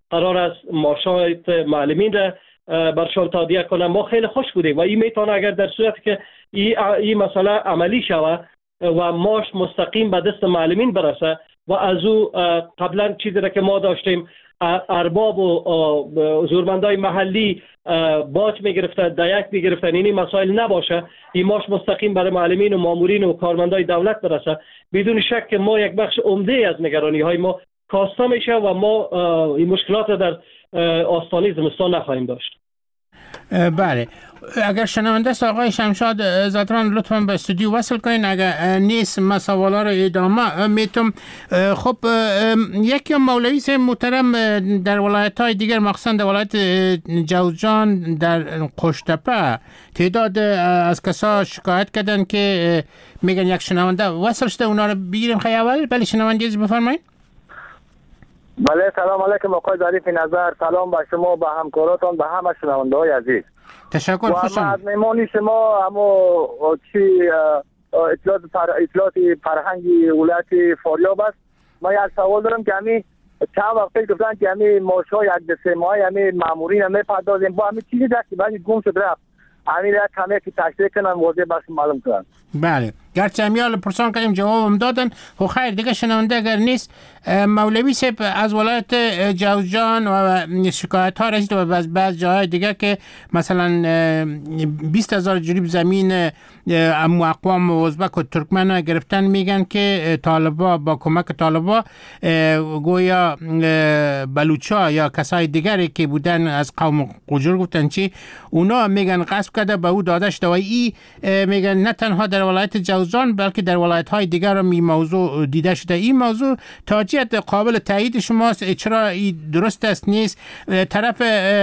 قرار است معاشات معلمین را برشان تادیه کنه. ما خیلی خوش بودیم و این میتونه اگر در صورتی که این مسئله عملی شود و معاش مستقیم به دست معلمین برسه و از او قبلا چیزی را که ما داشتیم ارباب و زورمندای محلی باج میگرفتن، دیک میگرفتن، این مسائل نباشه، این معاش مستقیم برای معلمین و مامورین و کارمندای دولت برسه، بدون شک که ما یک بخش عمده از نگرانی های ما کاسته میشه و ما این مشکلات در آستانه زمستان نخواهیم داشت. بله، اگر شنونده است آقای شمشاد زادران لطفاً به استودیو وصل کنین. اگر نیست ما سوالا رو ادامه میتم. خب یکی مولوی صاحب محترم در ولایت های دیگر مخصوصا در ولایت جوزجان در قشتپه تعداد از کسا شکایت کردن که میگن یک شنونده وصل شده، اونا رو بگیریم خیلی اول. بله شنونده بفرمایید. بله سلام علیکم آقای ظریف نظر، سلام به شما، به همکاراتان، به همه شنونده های عزیز. تشکر. خوشم. از مهمانی شما اما چی اطلاعات فرهنگی ولایت فاریاب است. ما یک سوال دارم که همین چند وقت گفتن که همین معاش‌های یک دسته ما همین مامورین هم میپردازیم، با همین چیزی دست بعد گم شد رفت، همین را کمی که تشریح کنن واضح بس معلوم کنن. بله، گرچه همیال پرسان کردیم جوابم دادن. خب خیر دیگه شنونده اگر نیست، مولوی صاحب از ولایت جوزجان و شکایت ها رسید و بعض جاهای دیگه که مثلا 20,000 جریب زمین اقوام ازبک و ترکمن گرفتن، میگن که طالبا با کمک طالبا گویا بلوچا یا کسای دیگری که بودن از قوم قجور گفتن چی اونا میگن غصب کرده به او داده شده و ای میگن نه تنها در ولایت جوزجان بلکه در ولایت های دیگر هم این موضوع دیده شده. این موضوع تاجیت قابل تایید شماست؟ چرا درست است نیست؟ طرف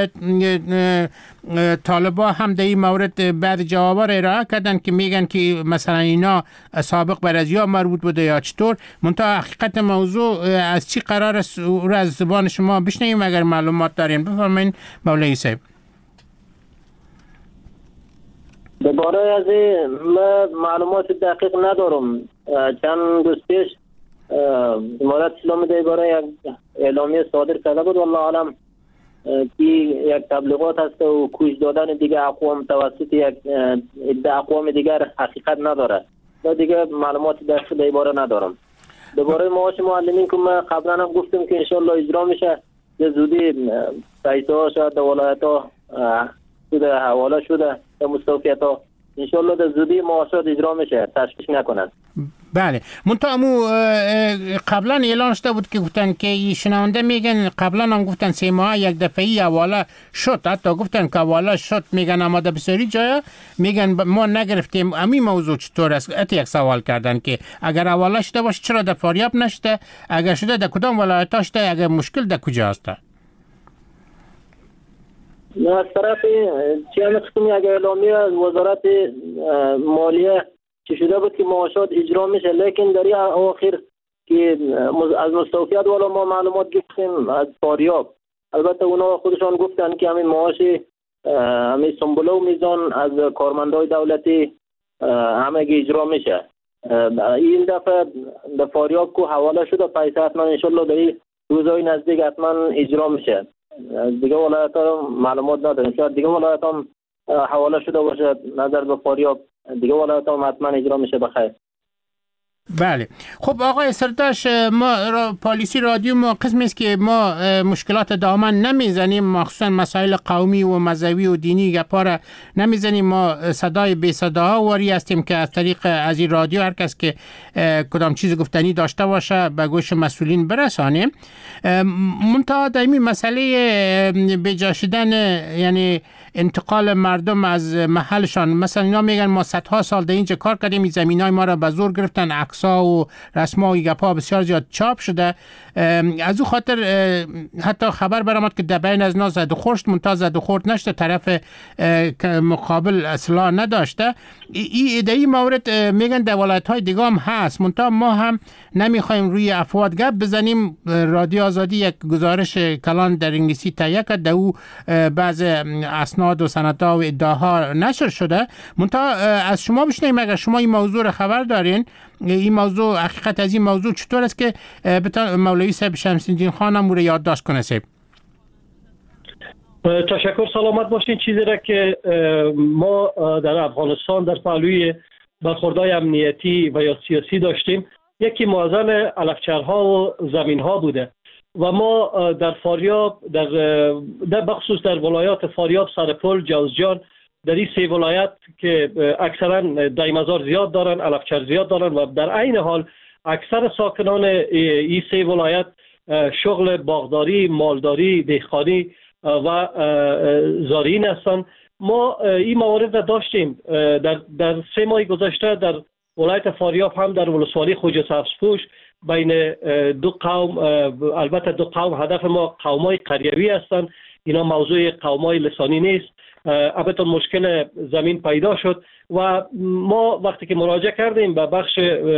طالبا هم در این مورد بعد جوابا را ارائه کردن که میگن که مثلا اینا سابق بر از یا مربوط بوده یا چطور. منتها حقیقت موضوع از چی قرار است او را از زبان شما بشنویم اگر معلومات دارین. بفرمایید مولوی صاحب. درباره از معلومات دقیق ندارم. چند روز پیش امارت اسلامی درباره یک اعلامیه صادر کرده بود، والله عالم که یک تبلیغات هست و کوش دادن دیگه اقوام توسط یک اقوام دیگر حقیقت نداره. و دیگه معلومات دقیق درباره ندارم. درباره معاش معلمین که ما قبلا هم گفتم که انشالله اجرا میشه، به زودی پیسه ها شاید ولایت ها شده حواله شده به مستوفیت ها، انشالله در زودی معاشات اجرا میشه، تشویش نکنن. بله، منتها قبلا اعلان شده بود که گفتن که شنونده میگن قبلا هم گفتن 3 ماه یک دفعی حواله شد، حتی گفتن که حواله شد، میگن آماده بسیاری جایا میگن ما نگرفتیم. همین موضوع چطور است؟ یک سوال کردن که اگر حواله شده باشه چرا در فاریاب نشده؟ اگر شده در کدام ولایت شده؟ اگر مشکل در کجا است؟ از طرف چند قسمی اگر اعلامیه از وزارت مالیه چی شده بود که معاشات اجرا میشه، لیکن در این اواخر که از مستوفیت والا ما معلومات گرفتیم از فاریاب، البته اونا خودشان گفتن که همین معاش همین سنبله و میزان از کارمندای دولتی همه اجرا میشه. این دفعه در فاریاب کو حواله شده پیسه، حتما انشالله در این روزهای نزدیک حتما اجرا میشه. دیگه ولایت ها معلومات نداریم، شاید دیگه ولایت ها حواله شده باشه نظر به فاریاب، دیگه ولایت ها حتما اجرا میشه بخیر. بله. خب آقای سرداش، ما پالیسی رادیو ما قسمی است که ما مشکلات دامن نمیزنیم، مخصوصا مسائل قومی و مذهبی و دینی گپا را نمیزنیم. ما صدای بی صداها واری هستیم که از طریق از این رادیو هر کس که کدام چیز گفتنی داشته باشه به گوش مسئولین برسانیم. منتها دائمی مسئله بجا شدن یعنی انتقال مردم از محلشان، مثلا اینا میگن ما صدها سال در اینجا کار کردیم، این زمینای ما را به زور گرفتن، عکس‌ها و رسم‌ها و گپ‌ها بسیار زیاد چاپ شده. از او خاطر حتی خبر برآمد که در بین از اینا زد و خورد، منتها زد و خورد نشده، طرف مقابل اصلاح نداشته. این مورد میگن در ولایت‌های دیگه هم هست، منتها ما هم نمیخوایم روی افواد گپ بزنیم. رادیو آزادی یک گزارش کلان در انگلیسی تهیه کرد، در او بعض اسناد و سندها و ادعاها نشر شده. منتها از شما بشنویم اگر شما این موضوع رو خبر دارین، این موضوع حقیقت از این موضوع چطور است که بتون مولوی صاحب شمس الدین خان هم رو یادداشت کنه. صاحب تشکر، سلامت باشین. چیزی را که ما در افغانستان در پهلوی برخوردهای امنیتی و یا سیاسی داشتیم، یکی معضل علفچرها و زمینها بوده و ما در فاریاب در بخصوص در ولایات فاریاب، سرپل، جوزجان، در این سه ولایت که اکثرا دایمزار زیاد دارن، علفچر زیاد دارن و در عین حال اکثر ساکنان این سه ولایت شغل باغداری، مالداری، دهقانی و زارعین هستند. ما این موارد را داشتیم در 3 ماه گذشته در ولایت فاریاب، هم در ولسوالی خوجه سبزپوش بین 2 قوم، البته 2 قوم، هدف ما قومای قریوی هستند، اینا موضوع قومای لسانی نیست. البته مشکل زمین پیدا شد و ما وقتی که مراجعه کردیم به بخش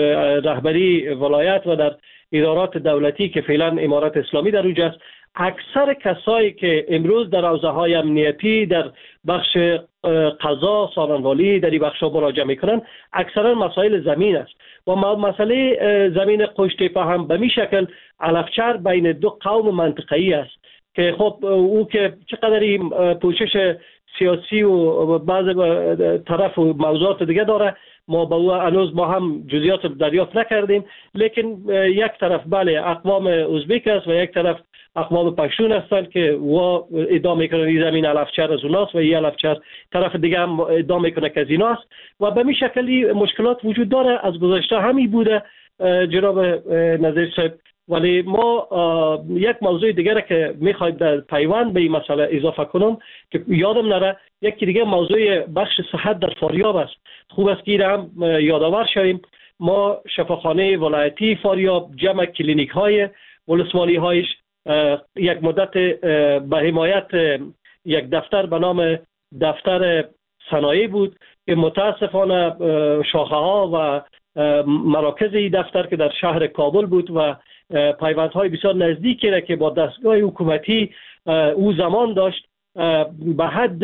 رهبری ولایت و در ادارات دولتی که فعلا امارت اسلامی در اونجا است، اکثر کسایی که امروز در حوزه‌های امنیتی در بخش قضا، سالنوالی در این بخش‌ها مراجعه میکنن، اکثرا مسائل زمین است و مسئله زمین قشتیپه هم به می شکل علفچر بین 2 قوم منطقه‌ای است که خب او که چقدر پوشش سیاسی و بعض طرف و موضوعات دیگه داره، ما با او هنوز ما هم جزئیات دریافت نکردیم، لیکن یک طرف بله اقوام ازبک است و یک طرف اقوام پشتون هستند که و ادعا میکنن این زمین علفچر از اوناست و این علفچر طرف دیگه هم ادعا میکنه که از ایناست و به می شکلی مشکلات وجود داره. از گذشته همی بوده جناب نظیر صاحب، ولی ما یک موضوع دیگر که میخوایم در پیوند به این مسئله اضافه کنم که یادم نره، یکی دیگه موضوع بخش صحت در فاریاب است. خوب است که هم یادآور شویم. ما شفاخانه ولایتی فاریاب جمع کلینیک های ولسوالی هایش یک مدت به حمایت یک دفتر به نام دفتر صنایع بود که متاسفانه شاخه ها و مراکز این دفتر که در شهر کابل بود و پیوندهای بسیار نزدیکی را که با دستگاه حکومتی او زمان داشت، به حد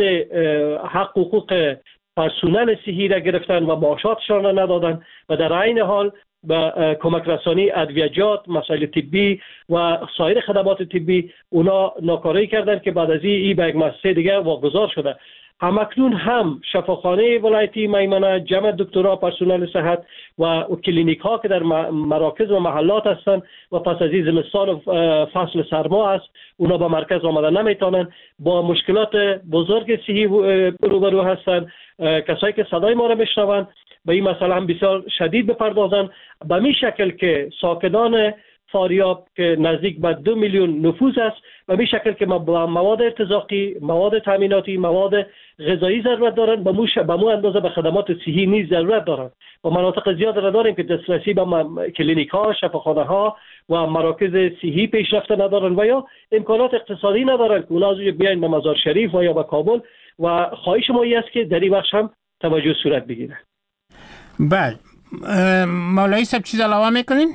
حقوق پرسونل صحی را گرفتن و معاشاتشان را ندادن و در عین حال به کمک رسانی ادویجات، مسائل طبی و سایر خدمات طبی اونا ناکاری کردند که بعد از این به یک مؤسسه دیگر واگذار شده. همکنون هم شفاخانه ولایتی میمنه جمع دکترها، پرسونل صحت و کلینیک ها که در مراکز و محلات هستند و پس از این زمستان و فصل سرما است، اونا به مرکز آمدن نمیتونن، با مشکلات بزرگ صحی روبرو هستند. کسایی که صدای ما را میشنوند به این مسئله هم بسیار شدید بپردازند، به می شکل که ساکنان فاریاب که نزدیک به 2 میلیون نفوس است و به شکل که مواد ارتزاقی، مواد تامیناتی، مواد غذایی ضرورت دارند، به مو اندازه به خدمات صحی نیز ضرورت دارند و مناطق زیاد را داریم که دسترسی به کلینیک ها، شفاخانه ها و مراکز صحی پیشرفته ندارند و یا امکانات اقتصادی ندارند که اونا از بیاین به مزار شریف و یا به کابل و خواهش ما است که در این بخش هم توجه صورت بگیره. بله مولوی صاحب چیز علاوه میکنین؟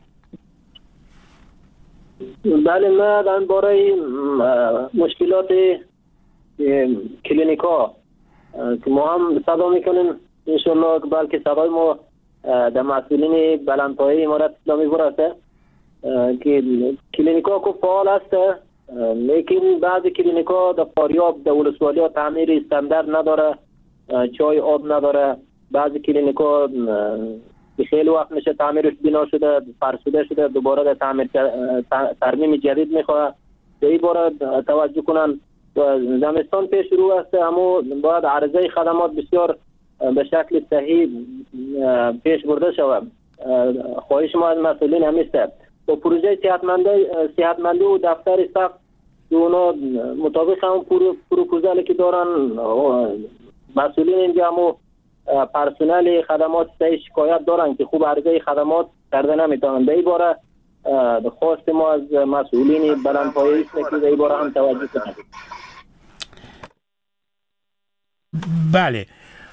بله، ما در باره مشکلات کلینیک ها که ما هم صدا میکنیم انشالله بلکه صدای ما در مسئولین بلندپایه امارت اسلامی برسه که کلینیک ها خوب فعال است، لیکن بعضی کلینیک ها در فاریاب در ولسوالی ها تعمیر استاندارد نداره، چای آب نداره. بعضی کلینیک ها خیلی وقت میشه تعمیرش بنا شده، فرسوده شده، دوباره در ترمیم جدید میخواه. به این باره توجه کنن. زمستان پیش رو است، اما باید عرضه خدمات بسیار به شکل صحیح پیش برده شود. خواهش ما از مسئولین همیست با پروژه صحتمندی و دفتر سخت که اونا مطابق هم پروپوزالی که دارن مسئولین اینجا همو پرسونل خدمات صحیح شکایت دارن که خوب عرضه خدمات کرده نمیتونن. به این باره خواست ما از مسئولین بلندپایه است که به این باره هم توجه کنند. بله،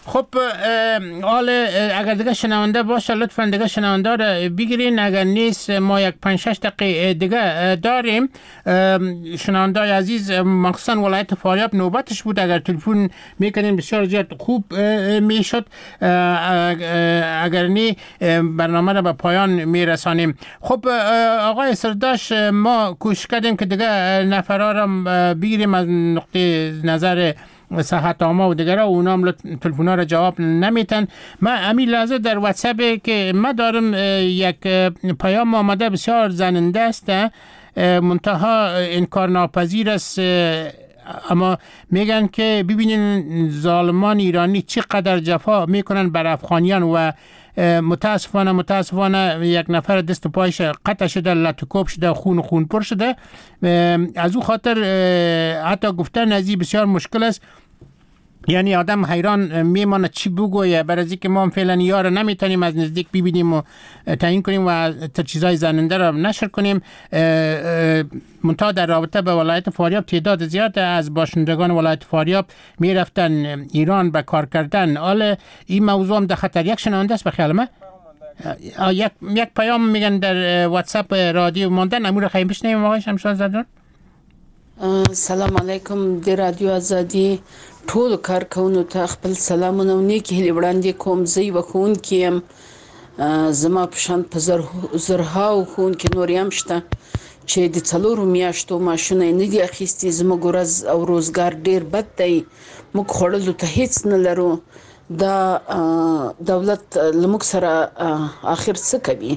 خب حال اگر دیگه شنونده باشه لطفا دیگه شنونده رو بگیرین، اگر نیست ما یک 5-6 دقیقه دیگه داریم. شنونده عزیز مخصوصا ولایت فاریاب نوبتش بود، اگر تلفن میکنین بسیار زیاد خوب میشد، اگر نی برنامه رو به پایان میرسانیم. خب آقای سرداش، ما کوشش کردیم که دیگه نفرها رو بگیریم از نقطه نظر صحت عامه و دیگره، اونا هم تلفن‌ها را جواب نمیتن. من همین لحظه در واتساپ که ما دارم یک پیام آمده بسیار زننده است، منتها انکار ناپذیر است، اما میگن که ببینین ظالمان ایرانی چقدر جفا میکنن بر افغانیان و متاسفانه یک نفر دست و پایش قطع شده، لطکوب شده، خون پر شده. از او خاطر حتی گفتن ازی بسیار مشکل است، یعنی آدم حیران میمانه چی بگویه، برای اینکه ما فعلا یار نمیتونیم از نزدیک ببینیم و تعیین کنیم و چیزای زننده را نشر کنیم. منتها در رابطه به ولایت فاریاب تعداد زیاد از باشندگان ولایت فاریاب میرفتن ایران به کار کردن. حالا این موضوع هم در خطر. یک شنونده است بخیال من یک پیام میگن در واتساپ رادیو ماندن، امور خیلی بشنویم. آقای شمشاد زادان سلام علیکم. د رادیو آزادي ټول کارکونکو ته خپل سلامونه او نیک هیلې وړاندې کوم. زه یوه ښوونکې یم، زما په شان په زرهاو ښوونکي نور هم شته چې د 4 میاشتو معاشونه یې نه دي اخیستي. زموږ ورځ او روزګار ډېر بد دی، موږ خوړلو ته هیڅ نه لرو. دا دولت له موږ سره آخر څه کوي؟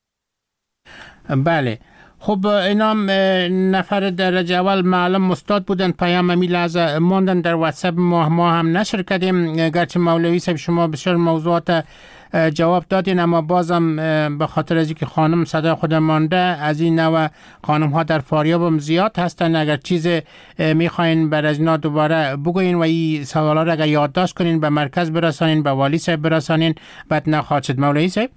بله، خب اینا نفر درجه اول معلم استاد بودن، پیام امی لحظه ماندن در واتساپ ما هم نشر کردیم. گرچه مولوی صاحب شما بسیار موضوعات جواب دادین، اما بازم به خاطر از اینکه خانم صدا خود مانده، از این نوع خانم ها در فاریاب هم زیاد هستن، اگر چیز میخواین بر از اینا دوباره بگوین و این سوالا را اگر یادداشت کنین به مرکز برسانین، به والی صاحب برسانین، بعد نخواهد شد. مولوی صاحب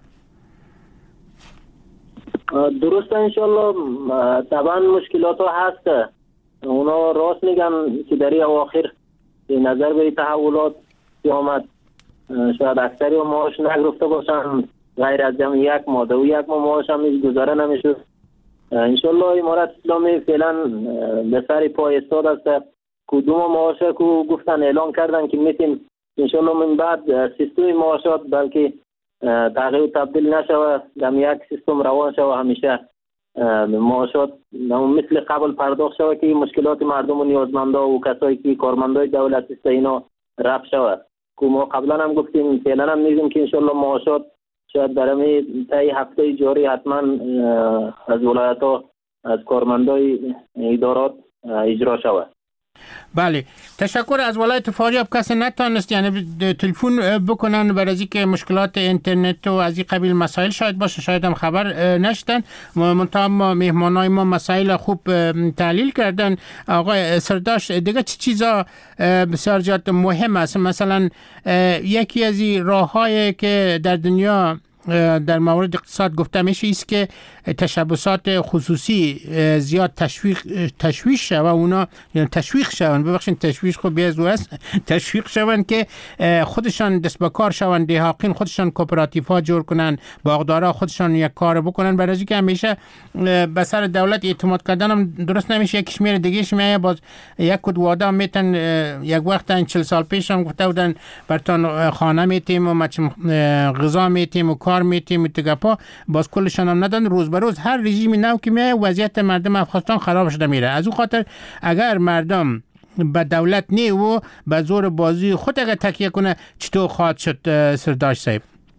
درست انشالله. طبعا مشکلات ها هست، اونا راست میگن که در این اواخر نظر به تحولات که آمد شاید اکثری معاش نگرفته باشن، غیر از جمع 1 ماه و 1 ماه معاش هم گذاره نمیشه. انشالله امارت اسلامی فعلا به سر پای استاد است. کدوم معاش که گفتن اعلان کردن که میتیم انشالله من بعد سیستم معاشات بلکه تغییر تبدیل نشوه، در یک سیستم روان شوه، همیشه معاشات مثل قبل پرداخت شوه که مشکلات مردم و نیازمندا و کسایی که کارمندای دولت است اینا رفع شوه. که ما قبلا هم گفتیم، فعلا هم میگیم که انشالله معاشات شاید در همین طی هفته جاری حتما از ولایت ها از کارمندای ادارات اجرا شوه. بله، تشکر. از ولایت فاریاب کسی نتونست یعنی تلفن بکنن برای اینکه مشکلات اینترنت و از این قبیل مسائل شاید باشه، شاید هم خبر نشدن. منتها مهمانای ما مسائل خوب تحلیل کردن. آقای سرداش دیگه چه چیزا بسیار زیاد مهم است؟ مثلا یکی از این راه‌هایی که در دنیا در مورد اقتصاد گفته میشه است که تشبثات خصوصی زیاد تشویق شوند، اونا یعنی تشویق شوند، ببخشید تشویق خب بیازو است، تشویق شوند که خودشان دست به کار شوند، دهاقین خودشان کوپراتیف ها جور کنن، باغدارا خودشان یک کار بکنن. برای اینکه همیشه به سر دولت اعتماد کردن هم درست نمیشه. یک شمیر دیگهش میایه باز یک کد وادا میتن، یک وقت 40 سال پیش هم گفته بودن برتون خانه میتیم و غذا میتیم و کار میتیم تگپا، باز کلشان هم ندن. روز به روز هر رژیم نو که میایه وضعیت مردم افغانستان خراب شده میره. از اون خاطر اگر مردم به دولت نی و به زور بازی خود اگر تکیه کنه چطور خواهد شد؟ سرداش صاحب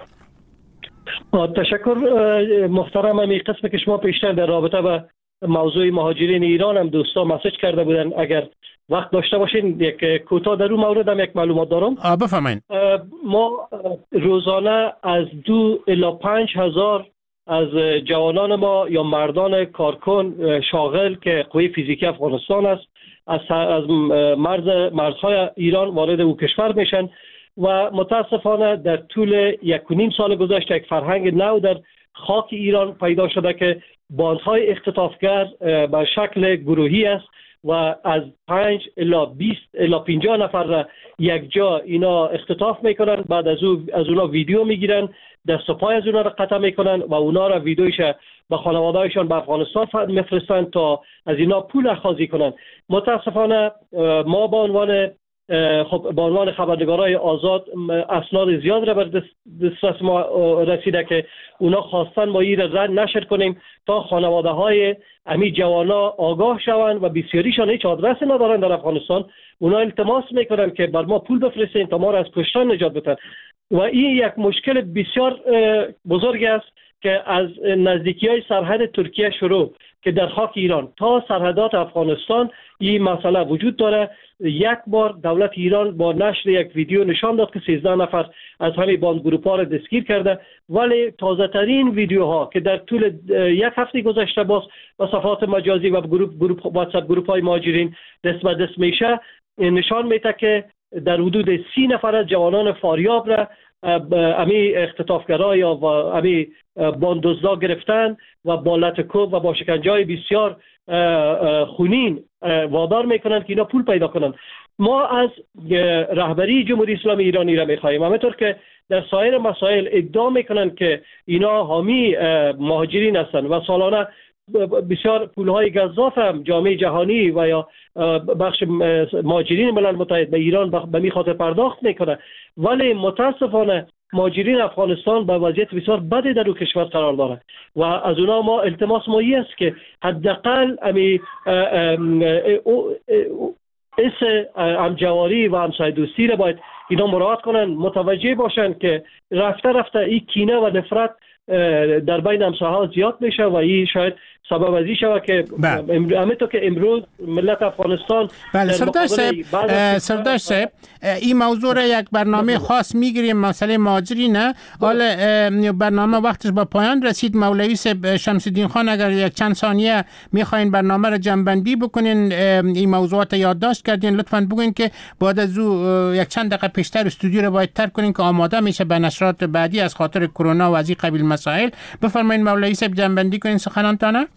تشکر محترم. این قسم که شما پیشتر در رابطه با موضوع مهاجرین ایران هم دوستا مسیج کرده بودن، اگر وقت داشته باشین یک کوتاه در اون مورد هم یک معلومات دارم. بفرمایید. ما روزانه از 2 الی 5 هزار از جوانان ما یا مردان کارکن شاغل که قوه فیزیکی افغانستان است از مرزهای ایران وارد او کشور میشن و متاسفانه در طول 1.5 سال گذشته یک فرهنگ نو در خاک ایران پیدا شده که باندهای اختطافگر به شکل گروهی است و از 5 الی 20 الی 50 نفر را یک جا اینا اختطاف میکنن. بعد از اونا ویدیو میگیرن، دست و پای از اونا را قطع میکنن و اونا را ویدیوش به خانواده‌هایشان به افغانستان میفرستن تا از اینا پول اخاذی کنن. متاسفانه ما به عنوان خبرنگارای آزاد اسناد زیاد را بر دسترس ما رسیده که اونا خواستن ما این را رد نشر کنیم تا خانواده های امی جوانا آگاه شوند و بسیاریشان هیچ آدرس ندارن در افغانستان. اونا التماس میکنن که بر ما پول بفرستین تا ما را از کشتن نجات بدن و این یک مشکل بسیار بزرگ است که از نزدیکی های سرحد ترکیه شروع که در خاک ایران تا سرحدات افغانستان این مسئله وجود داره. یک بار دولت ایران با نشر یک ویدیو نشان داد که 13 نفر از همین باند گروپ ها را دستگیر کرده، ولی تازه ترین ویدیوها که در طول یک هفته گذشته باز با صفحات مجازی و گروپ واتساپ گروپ های مهاجرین دست به دست میشه نشان میده که در حدود 30 نفر از جوانان فاریاب را امی اختطافگرا یا امی باندزدا گرفتن و با لطکوب و با شکنجه‌های بسیار خونین وادار میکنن که اینا پول پیدا کنن. ما از رهبری جمهوری اسلامی ایرانی را میخواهیم همونطور که در سایر مسائل ادعا میکنن که اینا حامی مهاجرین هستند و سالانه بسیار پولهای گزاف هم جامعه جهانی و یا بخش مهاجرین ملل متحد به ایران به می خاطر پرداخت میکنه، ولی متاسفانه مهاجرین افغانستان با وضعیت بسیار بدی در اون کشور قرار داره و از اونا ما التماس مایی است که حداقل همجواری و همسایه دوستی را باید اینا مراعات کنن، متوجه باشن که رفته رفته این کینه و نفرت در بین همسایه‌ها زیاد میشه و این شاید سبب از این شود که همینطور که امروز ملت افغانستان سردار صاحب این موضوع را یک برنامه خاص میگیریم، مسئله مهاجرین. حالا برنامه وقتش به پایان رسید. مولوی صاحب شمس الدین خان اگر یک چند ثانیه میخواین برنامه را جمع‌بندی بکنین، این موضوعات یادداشت کردین، لطفاً بگوین که بعد از یک چند دقیقه پیشتر استودیو را باید ترک کنین که آماده میشه به نشرات بعدی از خاطر کرونا و از این قبیل مسائل. بفرمایید مولوی صاحب جمع‌بندی کنین سخنانتان.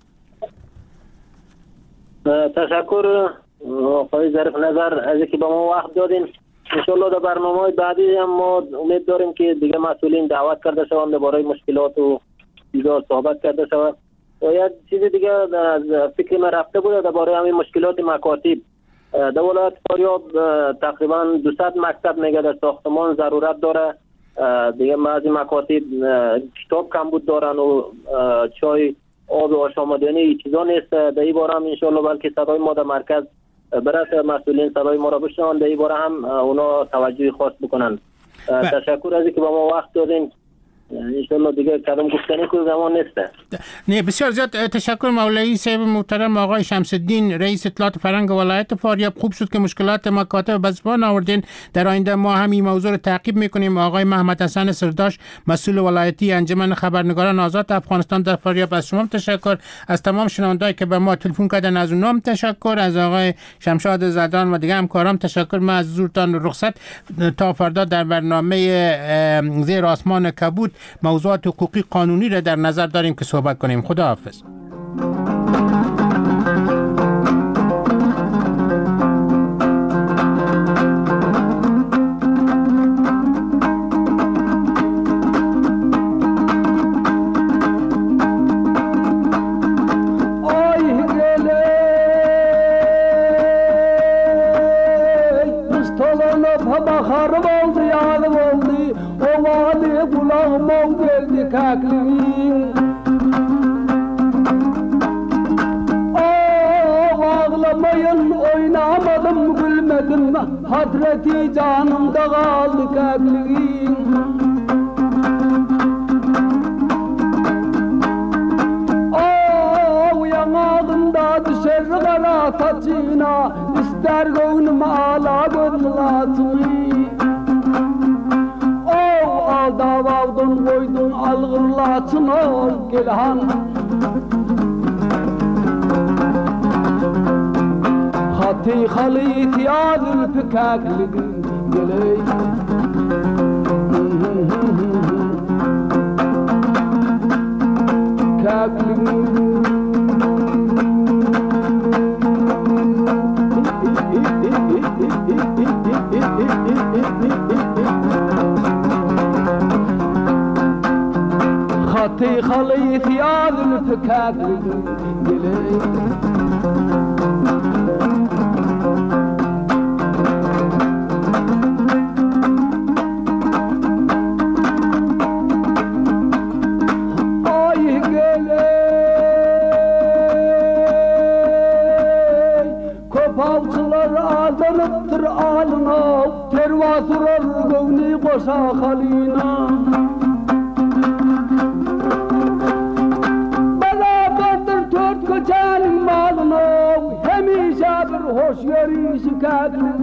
تشکر آقای ظریف نظر از اینکه به ما وقت دادین. انشالله در برنامه‌های بعدی هم ما امید داریم که دیگه مسئولین دعوت کرده شوند درباره مشکلات و چیزا صحبت کرده شود. و یک چیز دیگه از فکر ما رفته بود درباره همین مشکلات مکاتب. در ولایت فاریاب تقریبا 200 مکتب میگه در ساختمان ضرورت داره. دیگه بعضی مکاتب کتاب کمبود دارن و چای آب آشامیدنی این چیزا نیست. در این باره هم انشالله بلکه صدای ما در مرکز برای مسئولین صدای ما را بشنوند، در این باره هم اونا توجه خاص بکنن. تشکر از اینکه با ما وقت دادین. انشالله دیگه کلام گفتنی که زمان نیسته. نه بسیار زیاد تشکر مولوی صاحب محترم آقای شمس الدین رئیس اطلاعات فرهنگ ولایت فاریاب. خوب شد که مشکلات مکاتب به زبان آوردین. در آینده ما هم این موضوع رو تعقیب میکنیم. آقای محمد حسن سرداش مسئول ولایتی انجمن خبرنگاران آزاد افغانستان در فاریاب، از شما تشکر. از تمام شنوندهایی که به ما تلفن کردن از اونام تشکر. از آقای شمشاد زدان و دیگه همکارام تشکر. من از حضورتان رخصت تا فردا در برنامه زیر آسمان کبود موضوعات حقوقی قانونی را در نظر داریم که صحبت کنیم. خدا حافظ. Ağlamayın oynamadım gülmedim Hasreti canımda kaldı kalbim Yanağında düşer kara saçına İster gönlüm ağla gönlatını Alda vardın koydun algırlatını Gelhan Hati halit ya zülfikaklı Geley Kaklı Hatı halı tiyadını tükaklı geley Ay geley Kopalçılar azanıptır alına Tervasurar gövni koşa halina Beraberdir tört köçenin malına Hemişe bir hoş yeri şikayetli